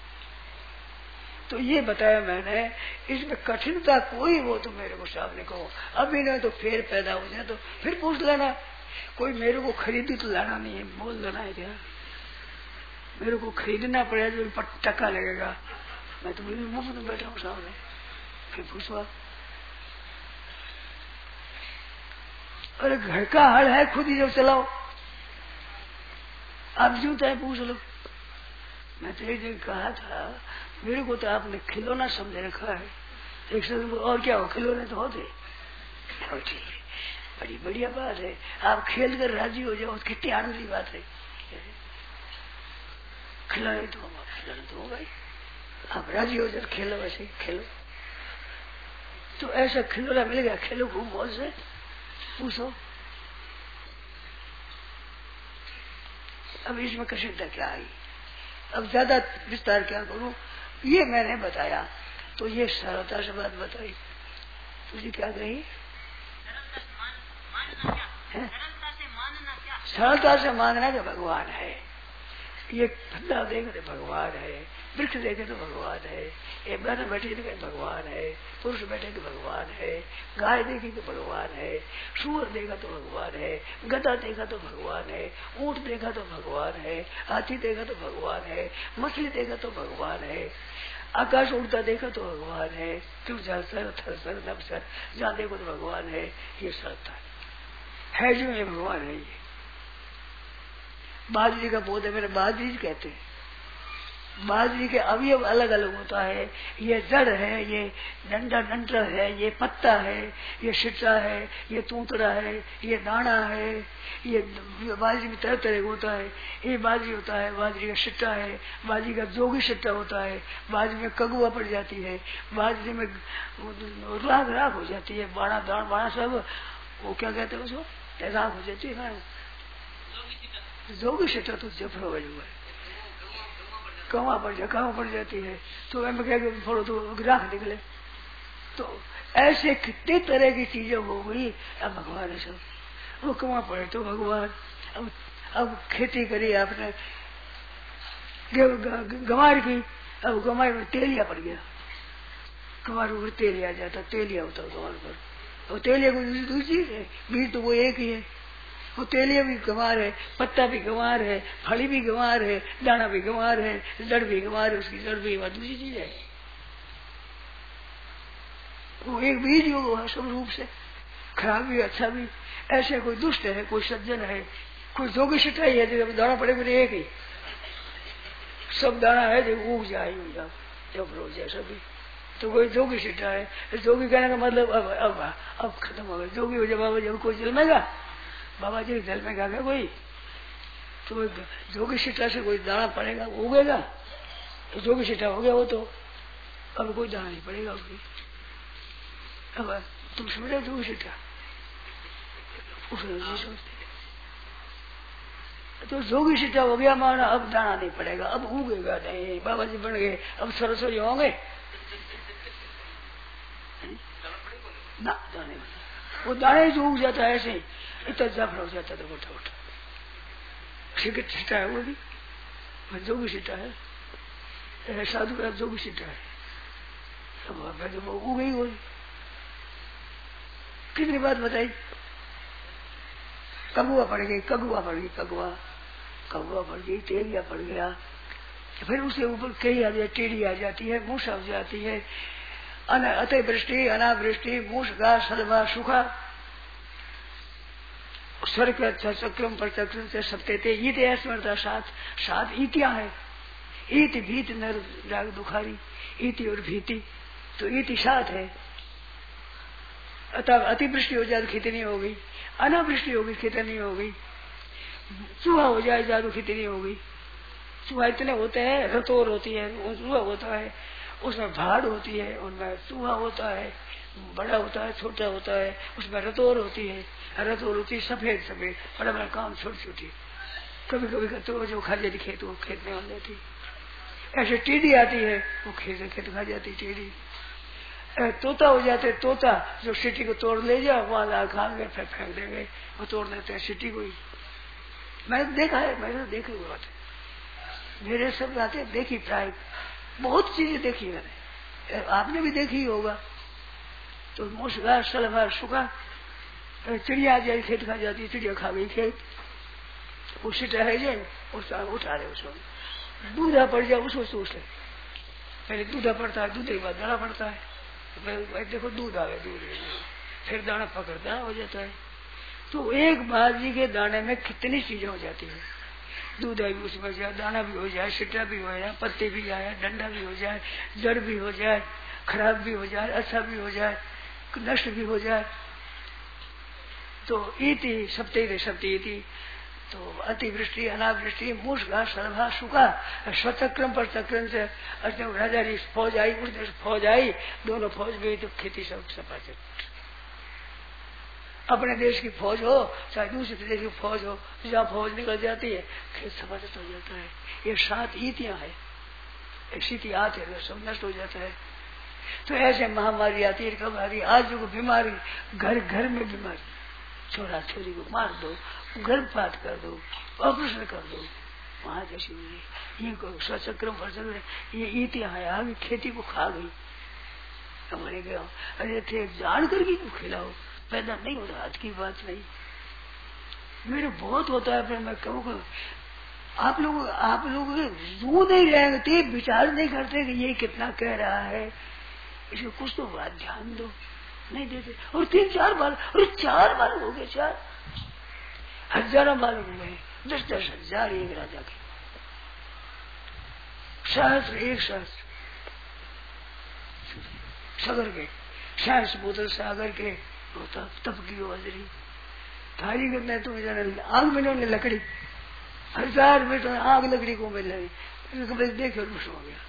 S2: तो ये बताया मैंने इसमें कठिनता कोई वो तो मेरे को सामने कहो अभी नहीं तो फिर पैदा हो जाए तो फिर पूछ लेना कोई मेरे को खरीदी तो लाना नहीं है बोल देना है क्या मेरे को खरीदना पड़ेगा जो टका लगेगा मैं तो मुफ्त में बैठा हूँ सामने फिर पूछवा अरे घर का हल है खुद ही जब चलाओ आप जो चाहे पूछ लो मैं तो एक जगह कहा था मेरे को तो आपने खिलौना समझ रखा है एक शब्द और क्या हो खिलौने तो होते ठीक है बड़ी बढ़िया बात है आप खेल कर राजी हो जाओ कितनी आनंद की बात है खिलौने तो हो भाई आप राजी हो जाओ खेलो वैसे खेलो तो ऐसा खिलौना मिलेगा खेलो खूब मौज से पूछो अब इसमें कठिनता क्या आई अब ज्यादा विस्तार क्या करूं, ये मैंने बताया। तो ये सरलता से बात बताई। तुझे क्या कही? सरलता से मानना कि भगवान है। ये फंदा देखे तो भगवान है, वृक्ष देखे तो भगवान है, ये बैठे बैठे तो भगवान है, पुरुष बैठे तो भगवान है, गाय देखी तो भगवान है, सूअर देखा तो भगवान है, गधा देखा तो भगवान है, ऊंट देखा तो भगवान है, हाथी देखा तो भगवान है, मछली देखा तो भगवान है, आकाश उड़ता देखा तो भगवान है, क्यों जल सर थर सर नब सर जहाँ देखो तो भगवान है। ये सरलता है जो ये भगवान है। ये बाजरी का पौधा मेरे बाजरी कहते हैं। बाजरी के अवयव अलग अलग होता है। ये जड़ है, ये डंडा डंडा है, ये पत्ता है, ये शिट्टा है, ये तूतरा है, ये दाना है। ये बाजरी में तरह तरह होता है। ये बाजरी होता है, बाजरी का शिट्टा है, बाजरी का जोगी शिट्टा होता है, बाजरी में कगुआ पड़ जाती है, बाजरी में राख राख हो जाती है, बाणा दाण बाणा सब वो क्या कहते हैं उसको, राख हो जाती है। जोगी शिट्टा तो जफर हुआ है, कमा पड़ जाती है। तो मैं क्या फोड़ो तो राख निकले। तो ऐसे कितने तरह की चीजें हो गई। अब भगवान है सब। वो कमा पड़े तो भगवान। अब खेती करी आपने गंवार की, अब गंवार में तेलिया पड़ गया, गंवार ऊपर तेलिया जाता, तेलिया होता गंवार पर। और तेलिया को दूसरी चीज है, बीज तो वो एक ही है। वो तेलिया भी गंवार है, पत्ता भी गंवार है, फली भी गंवार है, दाना भी गंवार है, जड़ भी गंवार है, उसकी जड़ भी दूसरी चीज है। वो एक बीज योग है सब रूप से, खराब भी अच्छा भी। ऐसे कोई दुष्ट है, कोई सज्जन है, कोई जोगी सिटाई है, जब दाना पड़े मेरे एक ही सब दाना है जो उग जाए जब रोज जाए सभी। तो कोई जोगी सिटा है। जोगी कहने का मतलब अब खत्म हो गया। जोगी हो जाए जब कोई जन्मेगा, बाबा जी जल में गया कोई, तो जोगी सिटा से कोई दाना पड़ेगा, उगेगा, तो जोगी सिटा हो गया वो। तो अब कोई दाना नहीं पड़ेगा उसकी। अब तुम समझो जोगी सिटा सोचते, तो जोगी सिटा हो गया माना अब दाना नहीं पड़ेगा, अब उगेगा नहीं। बाबा जी बन गए, अब सरस्वती होंगे ना, दाने वो दाने जो उग जाता है ऐसे इतना जाफर हो जाता था मोटा मोटा। सिटा है वो भी जोगी सिटा है, साधु का जोगी सिटा है। अब वो उग गई। वो कितनी बात बताई। कगुआ पड़ गई, कगुआ पड़ गई, कगुआ पड़ गई, तेलिया पड़ गया, फिर उसके ऊपर कई आ जाती, टेढ़ी आ जाती है, मूस आ जाती है, अतिवृष्टि अनावृष्टि, मूस घास सलवा सूखा, स्वर्ग चक्रम पर चक्रम से सत्य थे। ईत स्मरता सात ईतियां है। ईत भीत नर राग दुखारी, ईति और भीति, तो ईति सात है। अतिवृष्टि हो जाए तो खेती नहीं होगी, अनावृष्टि होगी खेती नहीं होगी, चूहा हो जाए जादू खेती नहीं होगी। चूहा इतने होते हैं, रतोर होती है, चूहा होता है, उसमें भाड़ होती है, उनमें चूहा होता है, बड़ा होता है, छोटा होता है, उसमें रतोर होती है, रतोर होती है सफेद सफेद, बड़ा बड़ा काम छोटी छोटी, कभी कभी तो जो खा जाती खेत वो खेत में आ जाती। ऐसे टीडी आती है, वो खेत खा जाती टीडी। तोता हो जाते, तोता जो सिटी को तोड़ ले जाए वहां खाएंगे फिर फेंक देंगे, वो तोड़ देते हैं सिटी को ही। मैंने देखा है, मैंने देखी हुई बात है, मेरे सब बातें देखी, प्राय बहुत चीजें देखी मैंने, आपने भी देखी होगा। तो मूसगा सलभर सूखा, चिड़िया जाए खेत खा जाती, चिड़िया खा गई खेत, वो सिटा है जाए उसका उठा रहे, उसको दूधा पड़ जाए उसको सोच ले, पहले दूधा पड़ता है, दूध के बाद दाना पड़ता है, देखो दूध आ गया, दूध फिर दाना पकड़ता हो जाता है। तो एक बाजी के दाने में कितनी चीजें हो जाती है, दूध भी उसमें जाए, दाना भी हो जाए, सिटा भी हो जाए, पत्ते भी जाए, डंडा भी हो जाए, जड़ भी हो जाए, खराब भी हो जाए, अच्छा भी हो जाए, नष्ट भी हो जाए। तो इति सप्ते इति, तो अतिवृष्टि अनावृष्टि, मूस घास सलभा सूखा, स्वचक्रम पर चक्रम से राजा की फौज आई, उस फौज आई, दोनों फौज गई तो खेती सब सपाचक। अपने देश की फौज हो चाहे दूसरे देश की फौज हो, जहाँ फौज निकल जाती है खेत समाप्त हो जाता है। ये 7 ईतियां है, स्थिति आती है सब नष्ट हो जाता है। तो ऐसे महामारी आती है, कब आती है? आज जो बीमारी घर घर में बीमारी, छोरा छोरी को मार दो, गर्भपात कर दो, ऑपरेशन कर दो, वहां कैसी हुई ये स्वचक्रम फल, ये ईतियां है। आगे खेती को खा गई, हमारे गया अरे थे जान करके क्यों खिलाओ, पैदा नहीं हो रहा, हाथ की बात नहीं। मेरे बहुत होता है, फिर मैं कहूँ आप लोग रू नहीं रहेंगे, विचार नहीं करते कि ये कितना कह रहा है, इसको कुछ तो बात ध्यान दो, नहीं देते। और 3-4 बार, और 4 बार हो गए, 4 हजारों बार हो गए, 10-10 हजार एक राजा के सहस्त्र, एक सहस्त्र सागर के, सहस्त्र बोतल सागर के होता तप की वजरी थाली करना है। तुम जाने आग में ने लकड़ी 1000 मीटर आग लकड़ी को मिल रही, देखो हो गया।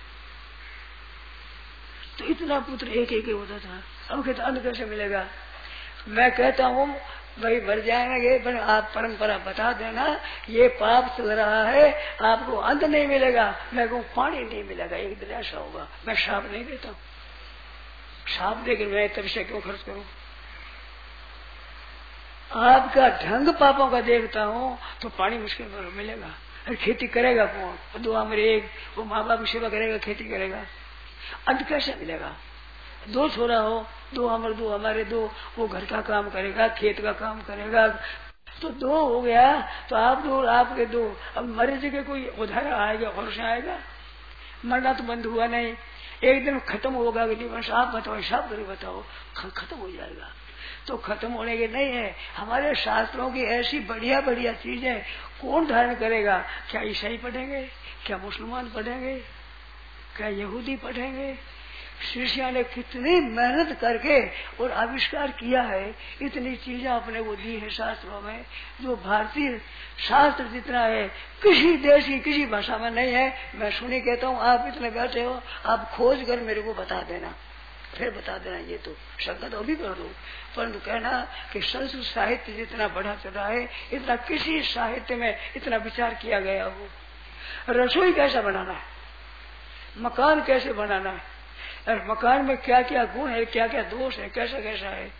S2: तो इतना पुत्र एक एक होता था, अब कहता अन्न कैसे मिलेगा? मैं कहता हूँ भाई मर जाएंगे, पर आप परंपरा बता देना ये पाप चल रहा है, आपको अन्न नहीं मिलेगा, मैं कहूँ पानी नहीं मिलेगा, एक दिन ऐसा होगा। मैं श्राप नहीं देता हूँ, श्राप देकर मैं तब से क्यों खर्च करूँ? आपका ढंग पापों का देखता हूँ तो पानी मुश्किल मिलेगा। अरे खेती करेगा कौन? 2 अमर एक, वो माँ बाप की सेवा करेगा, खेती करेगा, अन्न कैसे मिलेगा? 2 छोरा हो, 2 अमर 2 हमारे 2, वो घर का काम करेगा, खेत का काम करेगा, तो 2 हो गया। तो आप 2 आपके 2, अब मरे जगह कोई उधर आएगा और से आएगा? मरना तो बंद हुआ नहीं, एक दिन खत्म होगा कि नहीं? आप बताओ, हिसाब करके बताओ, खत्म हो जाएगा। तो खत्म होने के नहीं है। हमारे शास्त्रों की ऐसी बढ़िया बढ़िया चीजें कौन धारण करेगा? क्या ईसाई पढ़ेंगे? क्या मुसलमान पढ़ेंगे? क्या यहूदी पढ़ेंगे? शिष्या ने कितनी मेहनत करके और आविष्कार किया है, इतनी चीजें अपने को दी है शास्त्रों में, जो भारतीय शास्त्र जितना है किसी देश की किसी भाषा में नहीं है। मैं सुनी कहता हूँ, आप इतने बैठे हो, आप खोज कर मेरे को बता देना, फिर बता देना ये तो शंका तो अभी कर दो, परंतु कहना कि संस्कृत साहित्य जितना बढ़ा चला है, इतना किसी साहित्य में इतना विचार किया गया हो। रसोई कैसा बनाना है, मकान कैसे बनाना है, और मकान में क्या क्या गुण है, क्या क्या दोष है, कैसा कैसा है,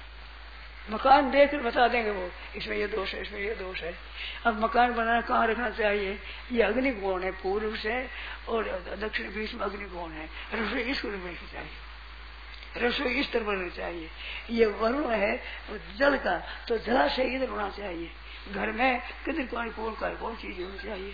S2: मकान देख कर बता देंगे वो, इसमें ये दोष है, इसमें ये दोष है। अब मकान बनाना कहाँ रखना चाहिए? ये अग्निकोण है पूर्व से और दक्षिण बीच में अग्निकोण है। रसोई इस में चाहिए, रसोई इस तरह बननी चाहिए। ये वरुण है जल का, तो जलाशय इधर होना चाहिए। घर में किधर कौन चीज होनी चाहिए,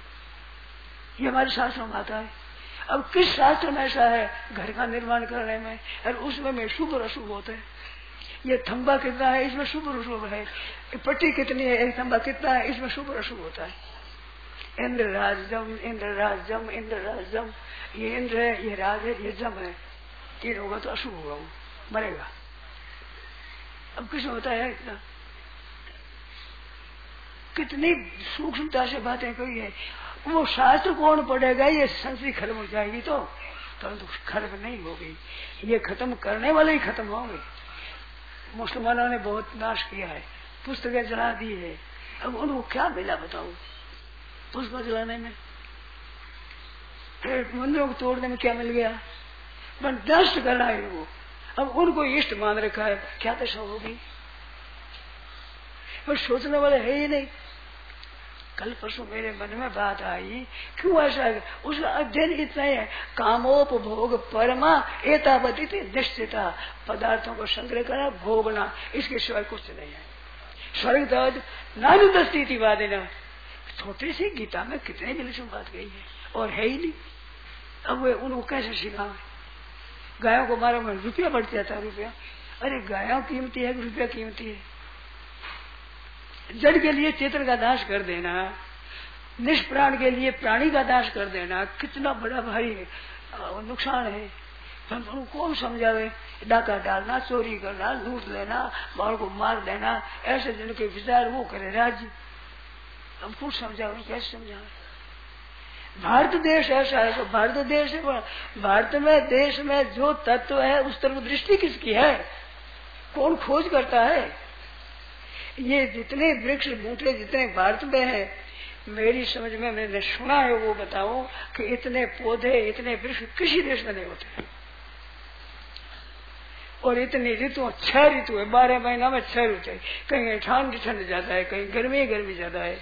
S2: ये हमारे शास्त्रों में आता है। अब किस शास्त्र में ऐसा है घर का निर्माण करने में, और उसमें शुभ और अशुभ होते हैं। ये थंबा कितना है, इसमें शुभ और अशुभ है। पट्टी कितनी है, एक थंबा कितना है, इसमें शुभ और अशुभ होता है। इंद्र राजम, इंद्र राजम, इंद्र राजम, ये इंद्र है, ये राज है, ये जम है, तीन होगा तो अशुभ होगा, वो मरेगा। अब किस होता है इतना, कितनी सूक्ष्मता से बातें कही है। वो शास्त्र कौन पढ़ेगा? ये संस्कृति खत्म हो जाएगी तो, परंतु खत्म नहीं होगी, ये खत्म करने वाले ही खत्म होंगे। मुसलमानों ने बहुत नाश किया है, पुस्तकें जला दी है, अब उनको क्या मिला बताओ पुस्तक जलाने में? मंदिरों को तोड़ने में क्या मिल गया? बस नष्ट करना है वो। अब उनको इष्ट मान रखा है, क्या दशा होगी? पर सोचने वाले है ही नहीं। कल परसों मेरे मन में बात आई, क्यों ऐसा है? उसका अध्ययन इतना ही है, कामोपभोग परमा एतावती निश्चिता, पदार्थों को संग्रह करना, भोगना, इसके सिवाय कुछ नहीं है। स्वर्ग नानी दस्ती वादेना, छोटी सी गीता में कितने विलक्षण बात गई है, और है ही नहीं। अब वे उनको कैसे सिखावे? गायों को मारो में रुपया बढ़ जाता है, रुपया। अरे गायों कीमती है, रुपया कीमती है। जड़ के लिए चेतन का नाश कर देना, निष्प्राण के लिए प्राणी का नाश कर देना, कितना बड़ा भारी नुकसान है। हम उनको कौन समझावे? डाका डालना, चोरी करना, लूट लेना, बाल को मार देना, ऐसे जिनके विचार वो करे राज्य। हम कुछ समझावे, कैसे समझावे? भारत देश ऐसा है, तो भारत देश है, भारत में देश में जो तत्व है उस तरफ दृष्टि किसकी है? कौन खोज करता है? ये जितने वृक्ष बूटे जितने भारत में है, मेरी समझ में मैंने सुना है वो बताओ कि इतने पौधे इतने वृक्ष किसी देश में नहीं होते। और इतनी ऋतु 6 ऋतु है, 12 महीना में 6 ऋतु है। कहीं ठंड ठंड ज्यादा है, कहीं गर्मी ज्यादा है।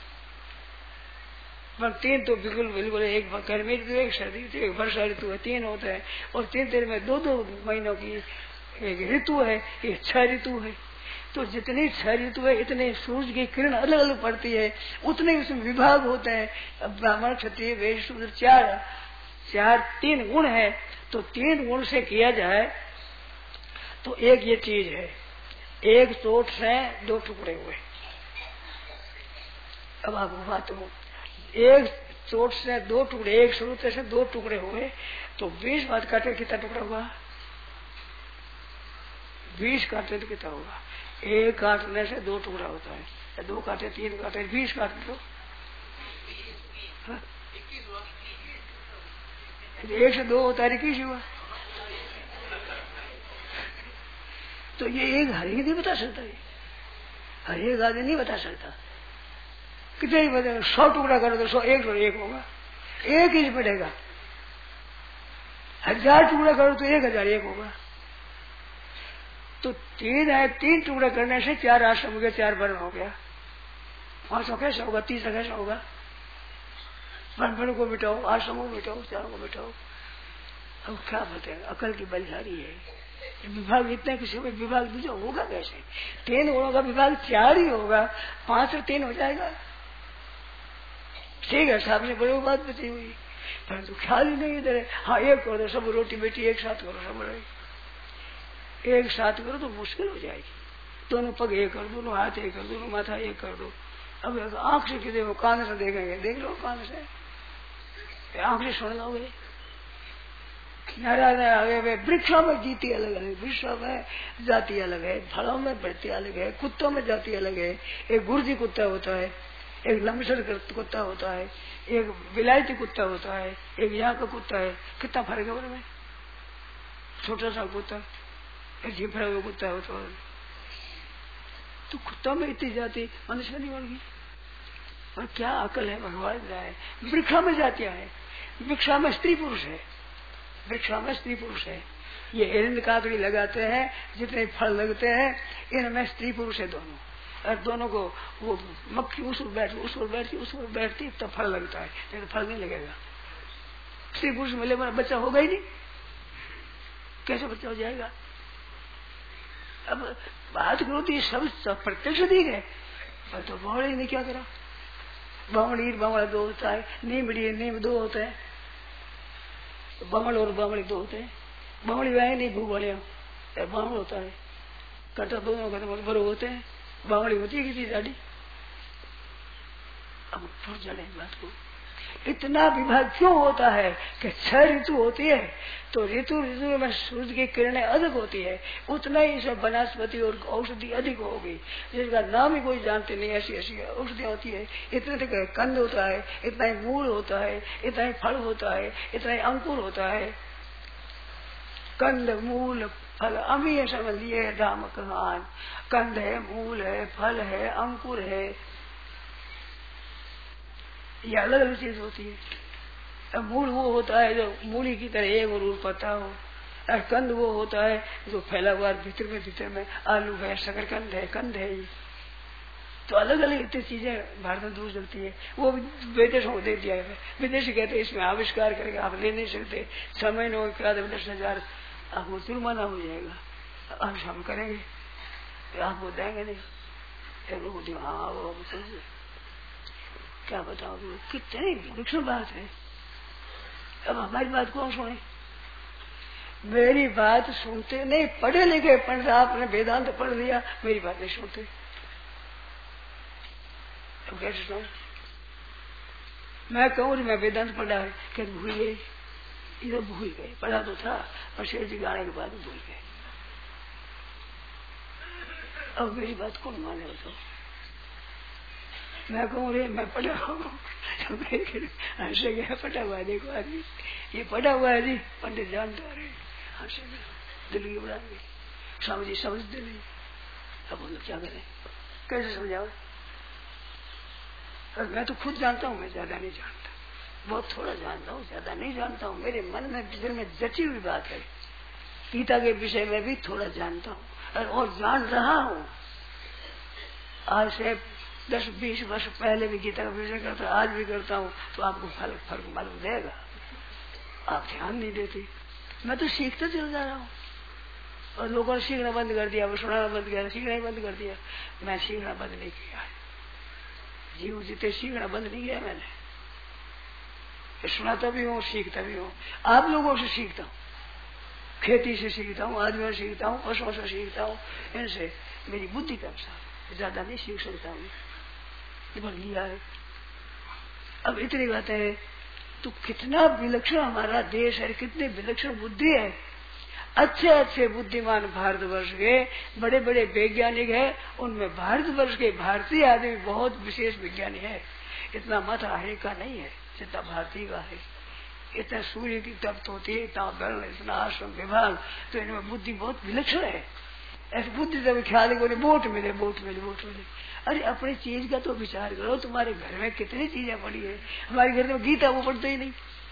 S2: पर 3 तो बिल्कुल एक गर्मी ऋतु, एक सर्दी ऋतु, एक वर्षा ऋतु है, 3 होते हैं। और 3 में 2 महीनों की एक ऋतु है, ये 6 ऋतु है। तो जितनी 6 ऋतु है इतने सूरज की किरण अलग अलग पड़ती है, उतने उसमें विभाग होते हैं। अब ब्राह्मण क्षत्रिय वैश्य शूद्र 3 गुण है। तो 3 गुण से किया जाए तो एक ये चीज है, एक चोट से 2 टुकड़े हुए। अब आपको बात हो, एक चोट से 2 टुकड़े, एक श्रुत से 2 टुकड़े हुए तो 20 बात काटे कितना टुकड़ा हुआ? 20 काटे तो कितना होगा? 1 काटने से 2 टुकड़ा होता है, 2 काटे 3 काटे 20 काट लो। 1 से 2 होता है 21 हुआ। तो ये एक हर एक नहीं बता सकता, हर एक आदमी नहीं बता सकता। कितने ही बता, 100 टुकड़ा करो तो 101 होगा, 1 ही पड़ेगा। 1000 टुकड़ा करो तो 1001 होगा। तो 3 है, 3 टुकड़ा करने से 4 आश्रम हो गया, 4 वर्ण हो गया। 5 कैसा होगा? 30 कैसा होगा? वर्ण को बिठाओ, आश्रम को बिठाओ, 4 को बिठाओ। अब क्या बताए, अकल की बलिहारी है। विभाग इतने किसी में विभाग दूसरा होगा कैसे? 3 गुणों का विभाग 4 ही होगा, 5 और 3 हो जाएगा। ठीक है, साहब ने बड़ी बात बताई हुई, परंतु ख्याल ही नहीं इधर। हाँ, एक कर दो, सब रोटी बेटी एक साथ करो, सब रहे एक साथ करो तो मुश्किल हो जाएगी। दोनों पग एक कर दो, दोनों हाथ एक कर दो, दोनों माथा एक कर दो। अब आंख से किसी कान से देखेंगे, देख लो कान से, आंख से सुन लोगे। वृक्षों में जीती अलग अलग, वृक्षों में जाति अलग है, फलों में बढ़ती अलग है, कुत्तों में जाति अलग है। एक गुर्जी कुत्ता होता है, एक लमसर कुत्ता होता है, एक विलायती कुत्ता होता है, एक यहाँ का कुत्ता है। कितना फर्क है उनमें? छोटा सा कुत्ता, एक झिपड़ा हुआ कुत्ता होता है। तो कुत्तों में इतनी जाति मनुष्य नहीं बन गई। और क्या अकल है भगवान है। वृक्षों में जातियां है, वृक्षों में स्त्री पुरुष है, वृक्षों में स्त्री पुरुष है। ये एरंड काकड़ी लगाते हैं, जितने फल लगते हैं इनमें स्त्री पुरुष है दोनों। और दोनों को वो मक्खी उस पर बैठती तब फल लगता है, नहीं तो फल नहीं लगेगा। स्त्री पुरुष मिले बच्चा होगा ही नहीं, कैसे बच्चा हो जाएगा? अब बात करो तो ये सब प्रत्यक्ष दी गए, पर तो बावड़ी ने क्या करा? बावड़ी बावड़ा 2 होता है, नीमड़ी नीम 2 होते हैं, बमड़ और बावड़ी 2 होते हैं। बावड़ी वाए नहीं भूबड़िया, बावड़ होता है, कटा दोनों बड़े होते हैं। बावड़ी होती है किसी दाढ़ी। अब फट जाने बात को, इतना विभाग क्यों होता है कि 6 ऋतु होती है, तो ऋतु में सूर्य की किरणें अधिक होती है, उतना ही सब वनस्पति और औषधि अधिक होगी, जिसका नाम ही कोई जानते नहीं। ऐसी ऐसी औषधियां होती है। इतने तक कंद होता है, इतना ही मूल होता है, इतना ही फल होता है, इतना ही अंकुर होता है। कंद मूल फल अभी ये समझ लिए राम कहान। कंद है, मूल है, फल है, अंकुर है, ये अलग अलग चीज होती है। अब मूल वो होता है जो मूली की तरह एक और पत्ता हो, और कंद वो होता है जो फैला हुआ भीतर में आलू है, शकरकंद है, कंद है। तो अलग अलग इतनी चीजें भारत में दूर चलती है। वो विदेशों को दे दिया है, विदेशी कहते हैं इसमें आविष्कार करके आप ले नहीं सकते, 6 महीनों के बाद 10,000 आपको जुर्माना हो जाएगा। हम करेंगे आपको देंगे नहीं। हाँ वो क्या बताओ, कितनी विलक्षण बात है। अब हमारी बात कौन सुने? मेरी बात सुनते नहीं, पढ़े लिखे पंडित आपने वेदांत पढ़ लिया, मेरी बात नहीं सुनते। अब कैसे सुनो? मैं कहूँ मैं वेदांत पढ़ा है, क्या भूल गए? इधर भूल गए, पढ़ा तो था और शेर जी गाने के बाद भूल गए। अब मेरी बात कौन माने बताओ? मैं कहूँ रे मैं पढ़ा हूँ, हंसे गया, पढ़ा हुआ है, देखो आदमी ये पढ़ा हुआ है जी, पंडित जानता रहे, हंसे गया, दिल की बड़ा स्वामी जी समझते नहीं। अब हम लोग क्या करें? कैसे समझाओ? और मैं तो खुद जानता हूँ, मैं ज्यादा नहीं जानता, बहुत थोड़ा जानता हूँ, ज्यादा नहीं जानता हूँ। मेरे मन में दिल में जची हुई बात है। गीता के विषय में भी थोड़ा जानता हूँ और जान रहा हूँ। आज से 10-20 वर्ष पहले भी गीता का विषय करता, आज भी करता हूँ, तो आपको फर्क मालूम देगा। आप ध्यान नहीं देते। मैं तो सीखता चल जा रहा हूँ और लोगों ने सीखना बंद कर दिया, वो सुनाना बंद किया, सीखना ही बंद कर दिया। मैं सीखना बंद नहीं किया है, जीव जीते सीखना बंद नहीं किया मैंने। सुनाता भी हूँ, सीखता भी हूँ। आप लोगों से सीखता हूँ, खेती से सीखता हूँ, आदमियों से सीखता हूँ, पशुओं से सीखता हूँ। इनसे मेरी बुद्धि का अनुसार ज्यादा नहीं सीख सकता हूँ, बन लिया है। अब इतनी बात है तो कितना विलक्षण हमारा देश है, कितने विलक्षण बुद्धि है। अच्छे अच्छे बुद्धिमान भारतवर्ष के बड़े बड़े वैज्ञानिक है, उनमें भारतवर्ष के भारतीय आदमी बहुत विशेष विज्ञानी है। इतना मत आहे का नहीं है जितना भारतीय का है। इतना सूर्य की तप्त होती है, इतना वर्ण, इतना आश्रम विभाग, तो इनमें बुद्धि बहुत विलक्षण है। ऐसी बुद्धि जब ख्याल बोले वोट मिले, वोट मिले, वोट मिले। अरे अपनी चीज का तो विचार करो। तुम्हारे घर में कितनी चीजें पड़ी है। हमारे घर में गीता वो पढ़ते ही नहीं,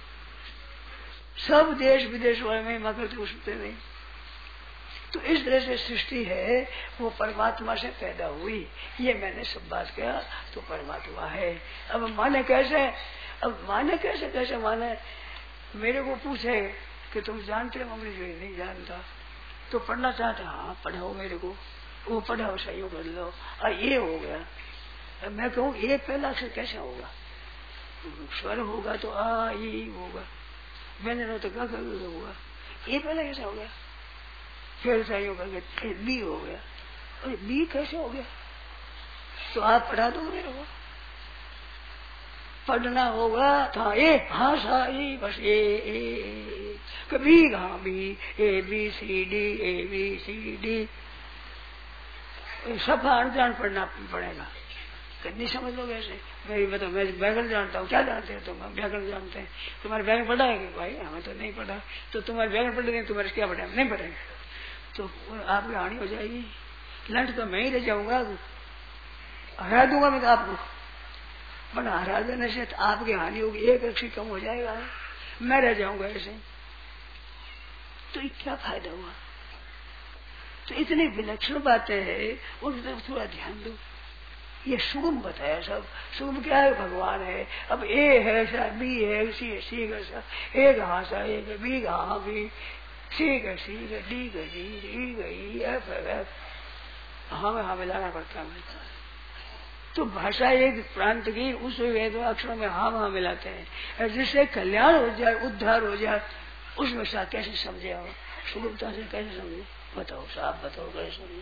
S2: सब देश विदेश वाले में महिमा करते वो सुनते नहीं। तो इस तरह से सृष्टि है वो परमात्मा से पैदा हुई, ये मैंने सब बात किया तो परमात्मा है। अब माने कैसे? अब माने कैसे? कैसे माने? मेरे को पूछे कि तुम जानते हो? मम्मी जी नहीं जानता। तो पढ़ना चाहते? हाँ पढ़ाओ मेरे को। वो पढ़ाओ, सही कर लो। और ये हो गया। अब मैं कहूँ ये पहला अक्षर कैसे होगा? स्वर होगा तो आ ई होगा, व्यंजन हो तो ग होगा। ये पहला कैसे हो गया? फिर सही होगा बी हो गया। और बी कैसे हो गया? तो आप पढ़ा दो मेरे को। पढ़ना होगा था ए हाँ सा ई, बस ए कभी हाँ B, A B C D सफा अनजान पढ़ना पड़ेगा। नहीं समझ लोगे ऐसे? मैं बताओ, मैं व्याकरण जानता हूँ। क्या जानते हो तुम? व्याकरण जानते हैं। तुम्हारे व्याकरण पढ़ा है कि भाई? हमें तो नहीं पढ़ा। तो तुम्हारे व्याकरण पढ़ देंगे, तुम्हारे क्या पढ़ा? नहीं पढ़ेंगे तो आपकी हानि हो जाएगी। लंट तो मैं ही रह जाऊंगा, हरा दूंगा मैं तो आपको। पर हरा देने से तो आपकी हानि होगी, एक अक्षर कम हो जाएगा, मैं रह जाऊंगा ऐसे। तो ये क्या फायदा हुआ? तो इतनी विलक्षण बातें हैं, उन तरफ थोड़ा ध्यान दो। ये सुगम बताया सब। सुगम क्या है? भगवान है। अब ए है सा, बी है, सी है, सी का सा, ए घा सा, ए बी घा बी, सी का सी का, डी का डी, ई का ई, एफ एफ, हाँ मिलाना पड़ता है। तो भाषा एक प्रांत की, उस वेद अक्षरों में हाँ मिलाते हैं, जिससे कल्याण हो जाए, उद्धार हो जाए। उसमें सा कैसे समझे आप? सुगमता से कैसे समझे? बताओ साहब, बताओ कैसे समझे?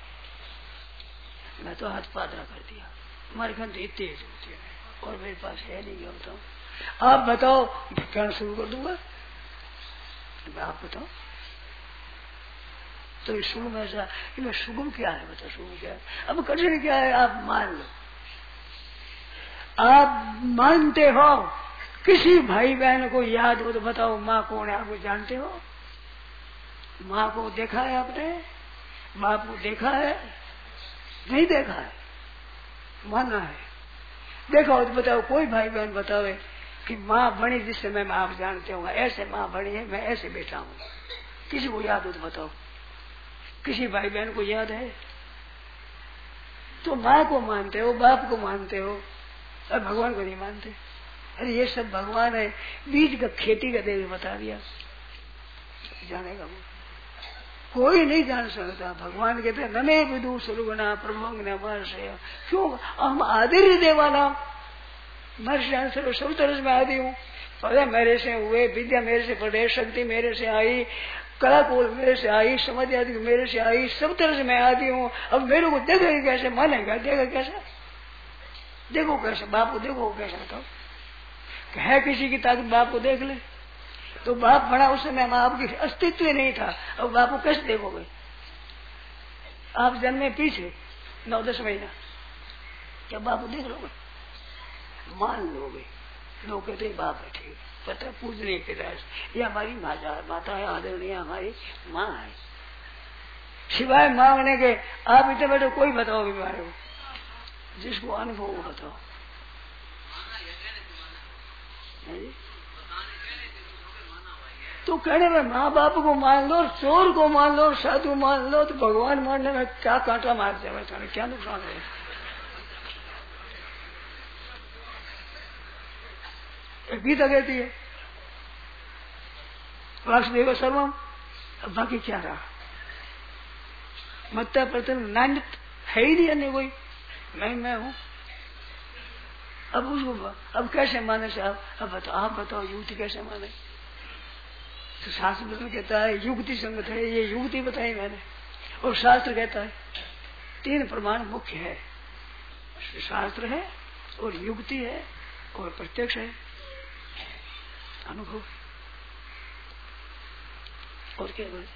S2: मैं तो हाथ पादरा कर दिया। हमारे घर तो इतने होते हैं और मेरे पास है नहीं। क्या बताओ? आप बताओ, कहना शुरू कर दूंगा। आप बताओ। तो ये सुगम ऐसा, इनमें सुगम क्या है? बताओ सुगम क्या है? अब कठिन क्या है? आप मान लो, आप मानते हो। किसी भाई बहन को याद हो तो बताओ माँ कौन है? आप जानते हो? माँ को देखा है आपने? बाप को देखा है? नहीं देखा है, माना है। देखा हो तो बताओ, कोई भाई बहन बतावे कि माँ बनी जिस समय में आप जानते हो, ऐसे माँ बनी है, मैं ऐसे बैठा हूँ। किसी को याद हो तो बताओ। किसी भाई बहन को याद है? तो माँ को मानते हो, बाप को मानते हो, और भगवान को नहीं मानते। अरे ये सब भगवान है। बीज का खेती का देवी बता दिया, जानेगा वो। कोई नहीं जान सकता। भगवान कहते हैं नमे विदु सुलगुना प्रभुंग। क्यों? हम आदि देवाना, मैं सब तरह से मैं आदि हूँ। पहले मेरे से हुए, विद्या मेरे से पढ़े, शक्ति मेरे से आई, कला को मेरे से आई, समझ आदि मेरे से आई, सब तरह से मैं आदि हूँ। अब मेरे को देखेगा कैसे? मानेगा? देगा कैसे? देखो कैसे? बाप को देखो कैसे? बताओ, है किसी की ताकत बाप को देख ले? तो बाप बड़ा उस समय माँ की अस्तित्व नहीं था। अब बाप को कैसे देखोगे? आप जन्मे पीछे 9-10 महीना, क्या बाप को देख लोगे? मान लोगे। लोग कहते बाप है, ठीक, पता पूजने के राज, ये हमारी माता है, आदरणीय हमारी माँ है। सिवाय मांगने के आप इतने बैठे, कोई बताओ बीमार हो? जिसको अनुभव हो बताओ। तो कहने में माँ बाप को मान लो, चोर को मान लो, साधु मान लो, तो भगवान मानने में क्या कांटा मारते हैं, तुम्हें क्या नुकसान है। गीता कहती है वासुदेव सर्वम, अब बाकी क्या रहा। मत्ता प्रथम नान्य है ही नहीं, अन्य कोई, मैं हूँ। अब उसको अब कैसे माने साहब, अब बताओ, आप बताओ युक्ति कैसे माने। तो शास्त्र कहता है युक्ति संगत है, ये युक्ति बताई मैंने। और शास्त्र कहता है 3 प्रमाण मुख्य है, शास्त्र है और युक्ति है और प्रत्यक्ष है, अनुभव। और क्या बोले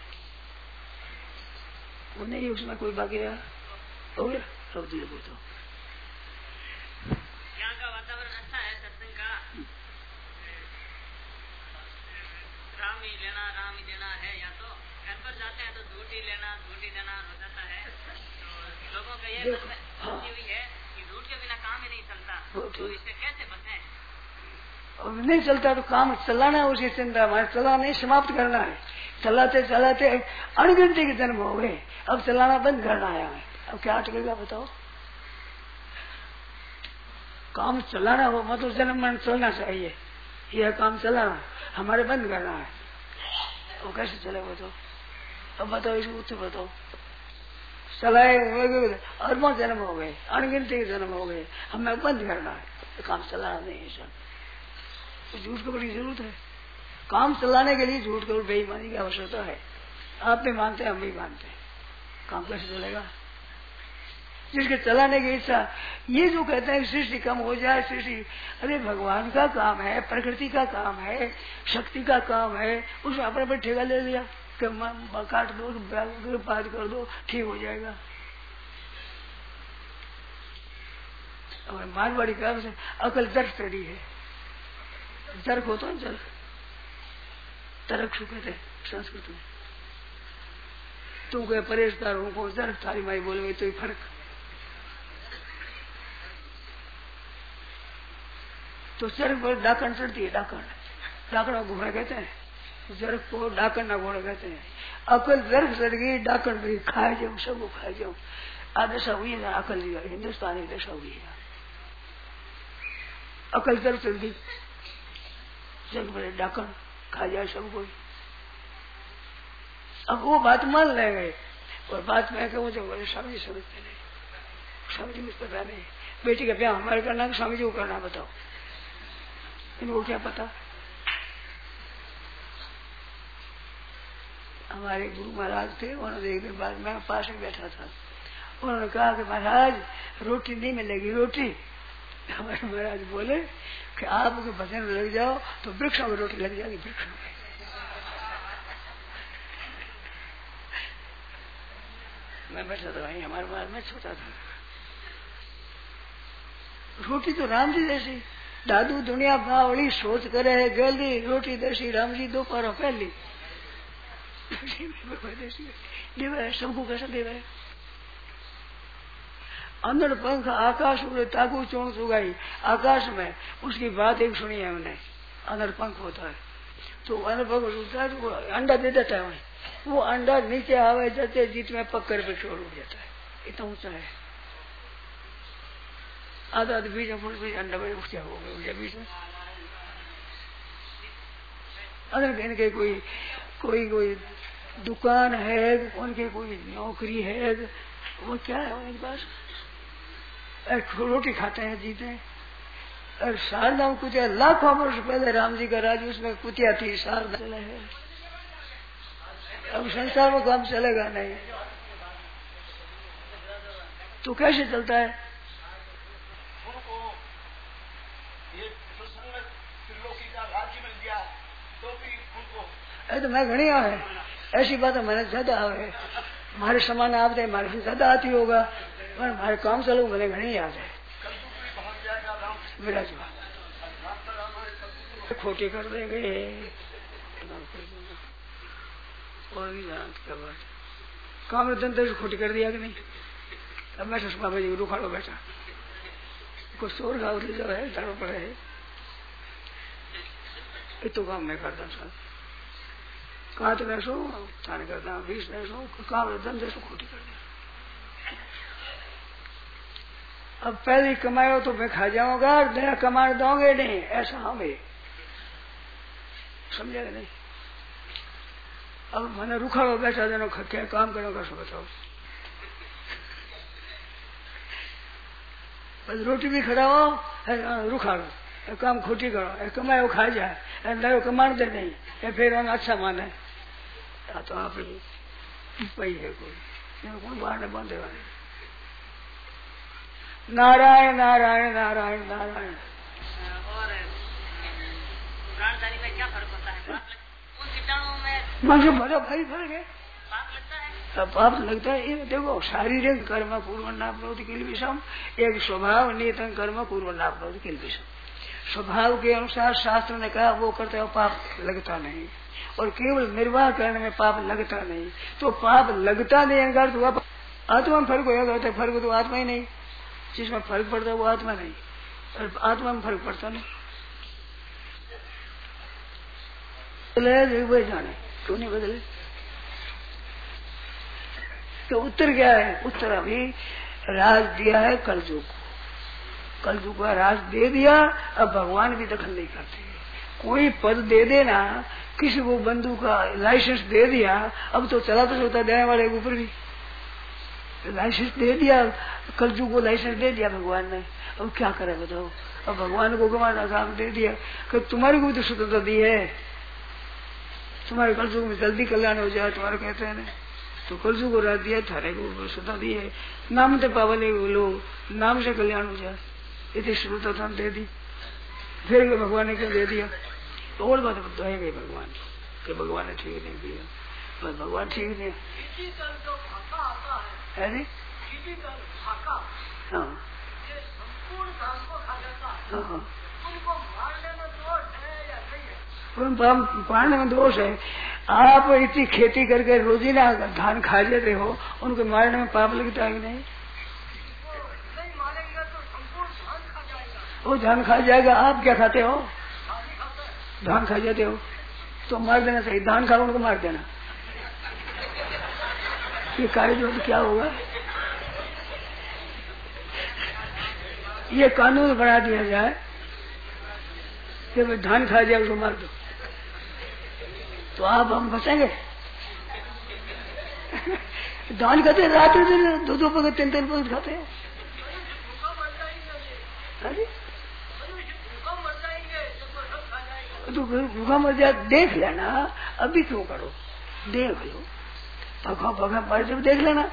S2: वो नहीं, उसमें कोई बाकी रहा हो गया। सब दिए बोलते
S3: यहाँ का वातावरण अच्छा है सत्संग का, राम ही लेना राम ही देना है। या तो घर पर जाते हैं तो झूठ ही लेना झूठ ही देना हो जाता है। तो लोगों का ये सोची हुई है कि झूठ के बिना काम ही नहीं चलता, तो इससे कैसे बचें।
S2: और नहीं चलता तो काम चलाना है, उसी चिंता हमारे चलाना नहीं, समाप्त करना है। चलाते चलाते अनगिनती के जन्म हो गए, अब चलाना बंद करना आया है। अब क्या अटकेगा बताओ। काम चलाना हो मतलब जन्म मन चलना चाहिए, यह काम चलाना हमारे बंद करना है। वो कैसे चलेगा बताओ। अब बताओ इसको उत्तर बताओ। चलाए अरबों जन्म हो गए, अनगिनती के जन्म हो गए, हमें बंद करना है, तो काम चलाना नहीं है सर। तो झूठ को बड़ी जरूरत है। काम चलाने के लिए झूठ को बेईमानी की आवश्यकता है। आप भी मानते हैं, हम भी मानते हैं, काम कैसे चलेगा। जिसके चलाने की इच्छा, ये जो कहते हैं सृष्टि कम हो जाए, सृष्टि, अरे भगवान का काम है, प्रकृति का काम है, शक्ति का काम है, उसमें अपने पर ठेका ले लिया कि काट दो, बात कर दो, ठीक हो जाएगा। और मारवाड़ी काम से अकल तर्क तरी है, तर्क होता है तर्क, तर्क शू कहते हैं संस्कृत में। तू कहे परेशकार हूँ, तर्क थारी माई बोले तो ही फर्क। तो चरक पर डाकन चढ़ती है, डाकन घोड़ा कहते हैं, जरक को डाकन ना घोड़ा कहते हैं। अकल जरक चढ़ गई, डाकन भी खाए जाऊं, सबको खाए जाऊं, आ दशा हुई है। अकल हिंदुस्तान की दशा हुई है। अकल जरक चढ़ गई, जग बड़े डाकन खा जाए सबको। अब वो बात मान लेंगे, और बात में कहूँ जो बोले स्वामी जी समझते नहीं, स्वामी जी मुझे पता नहीं, बेटी का ब्याह हमारे करना, स्वामी जी को करना, बताओ इनको क्या पता। हमारे गुरु महाराज थे, उन्होंने एक दिन बाद मैं पास में बैठा था, उन्होंने कहा कि महाराज रोटी नहीं मिलेगी, रोटी। हमारे महाराज बोले कि आप भजन में लग जाओ तो वृक्षों में रोटी लग जाएगी, वृक्षों में। मैं बैठा था वहीं, हमारे महाराज में छोटा था। रोटी तो राम जी जैसी, दादू दुनिया बावली सोच करे है गली, रोटी देसी राम जी दोपहर पहली। देवा सबको कैसा देवा है। अंदर पंख आकाश उड़े, ताकू चोण सुगाई, आकाश में उसकी बात एक सुनी है हमने। अंदर पंख होता है तो अंदर पंख उड़ता है तो अंडा दे देता है, वो अंडा नीचे आवे जाते जीत में पकड़ पे छोड़ उड़ जाता है, इतना ऊंचा है। आधा बीच में फुल बीच अंडा उठ क्या हो गया बीच में। अगर इनके कोई दुकान है, उनके कोई नौकरी है, वो क्या है उनके पास, रोटी खाते हैं जीते हैं। और शारदा में कुछ लाखों वर्ष पहले राम जी का राज, उसमें कुतिया थी, शारदा चला है। अब संसार में काम चलेगा नहीं तो कैसे चलता है। तो मैं घनी आवे ऐसी बात है, मैंने ज्यादा आवे, हमारे समान आप दे हमारे से ज्यादा आती होगा, पर हमारे काम चलो मैंने घनी याद है। मेरा जो खोटी कर देंगे और नहीं जानते काम धंधे से खोटी कर दिया कि नहीं। अब मैं बाबा जी रुखाड़ो बैठा, कुछ शोर घाव जो है धर्म पड़े है ये तो काम नहीं करता सर काट न सो थाने करता 20 न सो काम धंधे से खोटी कर दिया। अब पहले कमायो तो मैं खा जाऊंगा नया कमा दोगे नहीं ऐसा हमें समझेगा नहीं। अब मैंने रुखा हुआ बैठा देना क्या काम करोगा सो बताओ। बस रोटी भी खड़ा हो रुखा लो काम खोटी करो कमायो खा जाए नयो कमान दे नहीं फिर अच्छा माने तो आप वही है कोई बाहर बांधे वाले नारायण नारायण नारायण नारायण।
S3: और प्राणधारी में क्या फर्क होता है? उन कीटाणुओं में
S2: मन से बड़ा भारी फर्क है।
S3: पाप लगता है?
S2: पाप लगता है। ये देखो शारीरिक कर्म पूर्वनाप्नोति किल्बिषम एक स्वभाव नियतन कर्म पूर्वनाप्नोति किल्बिषम। स्वभाव के अनुसार शास्त्र ने कहा वो करते हो पाप लगता नहीं और केवल निर्वाह करने में पाप लगता नहीं। तो पाप लगता नहीं अगर तो आत्मा में फर्क होगा तो फर्क तो आत्मा ही नहीं जिसमें फर्क पड़ता है वो आत्मा नहीं और आत्मा में फर्क पड़ता नहीं। बदले जाने क्यों नहीं बदले तो उत्तर क्या है? उत्तर अभी राज दिया है कलयुग कलयुग का राज दे दिया। अब भगवान भी दखल नहीं करते। कोई पद दे देना किसी को बंदूक का लाइसेंस दे दिया अब तो चला तो होता देने वाले के ऊपर भी लाइसेंस दे दिया। कलयुग को लाइसेंस दे दिया भगवान ने अब क्या करे बताओ। अब भगवान को गवाना काम दे दिया कि तुम्हारी को भी तो स्वतंत्रता दी है तुम्हारे कलयुग में जल्दी कल्याण हो जाए तुम्हारे कहते हैं तो कलयुग को रात दिया थारे को स्वतंत्रता दी है नाम से पावले लो नाम से कल्याण हो जाए इतनी स्वतंत्रता दे दी। फिर भगवान ने क्यों दे दिया तो और बात बताए गई भगवान कि भगवान ने ठीक नहीं किया बस भगवान ठीक नहीं है पाने में दोष है। आप इतनी खेती करके रोजीना धान खा लेते हो उनको मारने में पाप लगता है नहीं? वो धान खा जाएगा। आप क्या खाते हो? धान खा जाते हो तो मार देना चाहिए। धान खा उनको मार देना ये कार्य जो क्या होगा? ये कानून बना दिया जाए कि धान खा जाए उसको मार दो तो आप हम बचेंगे। धान खाते हैं रात दिन दो पगत तीन पगत खाते हैं। तो भूखा मर जाए देख लेना अभी क्यों करो देख लो भगा मर जब देख लेना।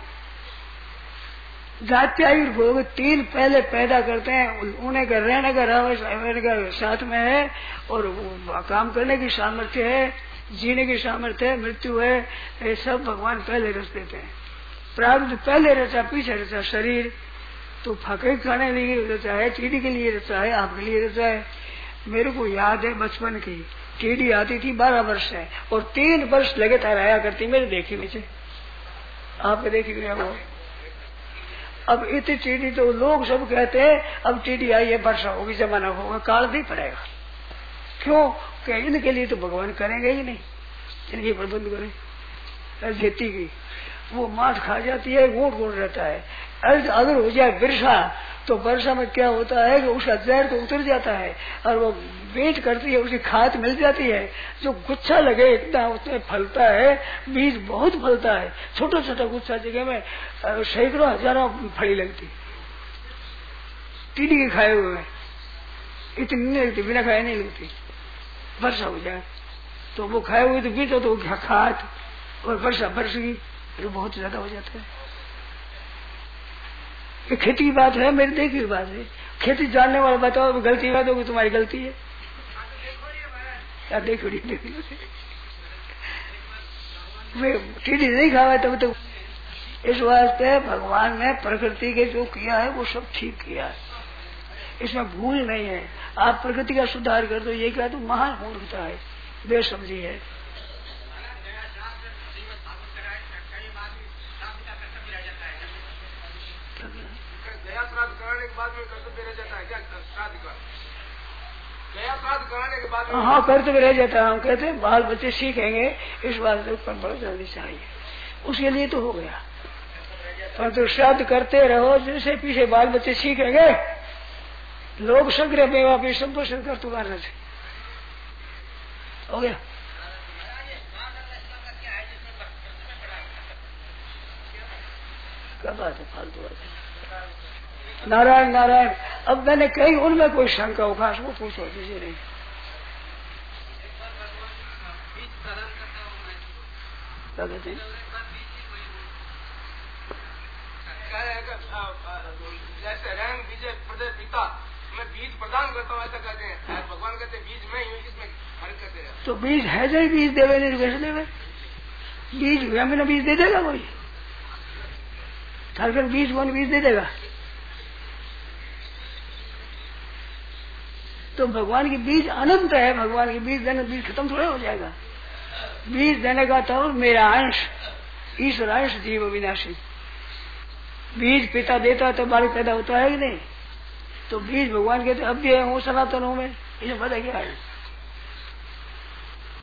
S2: जाति आयुर्भोग 3 पहले पैदा करते हैं उन्हें का रहने का रहने का साथ में है और काम करने की सामर्थ्य है जीने की सामर्थ्य है मृत्यु है ये सब भगवान पहले रच देते हैं। प्रारब्ध पहले रचा पीछे रचा शरीर तो फके खाने के लिए रचा है टीडी के लिए रचा है आपके लिए रचा है। मेरे को याद है बचपन की टीडी आती थी 12 वर्ष है और 3 वर्ष लगातार आया करती मेरे देखी में से आपने देखी गया वो। अब इतनी टीडी तो लोग सब कहते हैं अब टीडी आई है वर्षा होगी जमाना होगा काल भी पड़ेगा। क्यों कि इनके लिए तो भगवान करेंगे ही नहीं इनके प्रबंध करें। खेती की वो माठ खा जाती है गोट गोट रहता है। अगर हो जाए वर्षा तो वर्षा में क्या होता है कि उसका जहर तो उतर जाता है और वो बीज करती है उसकी खाद मिल जाती है जो गुच्छा लगे इतना उसमें फलता है बीज बहुत फलता है। छोटा छोटा गुच्छा जगह में सैकड़ों हजारों फली लगती टीडी के खाए हुए में इतनी नहीं लगती बिना खाए नहीं लगती। वर्षा हो जाए तो वो खाए हुए तो बीज तो खाद और वर्षा बरस गई तो बहुत ज्यादा हो जाता है। ये खेती की बात है मेरी देखी हुई बात है। खेती जानने वाला बताओ गलती बात होगी तुम्हारी गलती है क्या? देखो मैं टीडी नहीं खावा तब तो इस वास्ते भगवान ने प्रकृति के जो किया है वो सब ठीक किया है इसमें भूल नहीं है। आप प्रकृति का सुधार कर दो ये क्या तो महान मूर्खता है बेसमझी है।
S4: के बाद में कर्तव्य रह जाता है क्या श्राद्ध का? गया श्राद्ध कराने के बाद?
S2: हाँ, कर्तव्य रह जाता है। हम कहते हैं बाल बच्चे सीखेंगे, इस बात से परंपरा चलनी चाहिए, उसके लिए तो हो गया। परंतु श्राद्ध करते रहो, जैसे पीछे बाल बच्चे सीखेंगे, लोग संग्रह में वापिस संपोषण कर तुकार हो गया। क्या बात है, फालतू बात है। नारायण नारायण। अब मैंने कहीं उनमें कोई शंका उखास वो पूछो किसी नहीं। क्या कहते हैं?
S4: जैसे रंग बीज पिता मैं बीज प्रदान करता हूँ ऐसा कहते हैं, भगवान कहते हैं बीज मैं हूँ, इसमें फर्क करते हैं।
S2: तो बीज है जो बीज देवे नहीं कैसे देवे? बीज मैंने बीज दे देगा कोई? थारकर बीज कौन बीज दे देगा? तो भगवान की बीज अनंत है, भगवान की बीज देने बीज खत्म थोड़ा हो जाएगा। बीज देने का तो मेरा अंश, ईश्वर अंश जीव विनाशी। बीज पिता देता है तो बालक पैदा होता है कि नहीं? तो बीज भगवान कहते अब भी है, हूँ सनातन हूँ मैं, इसे पता क्या है?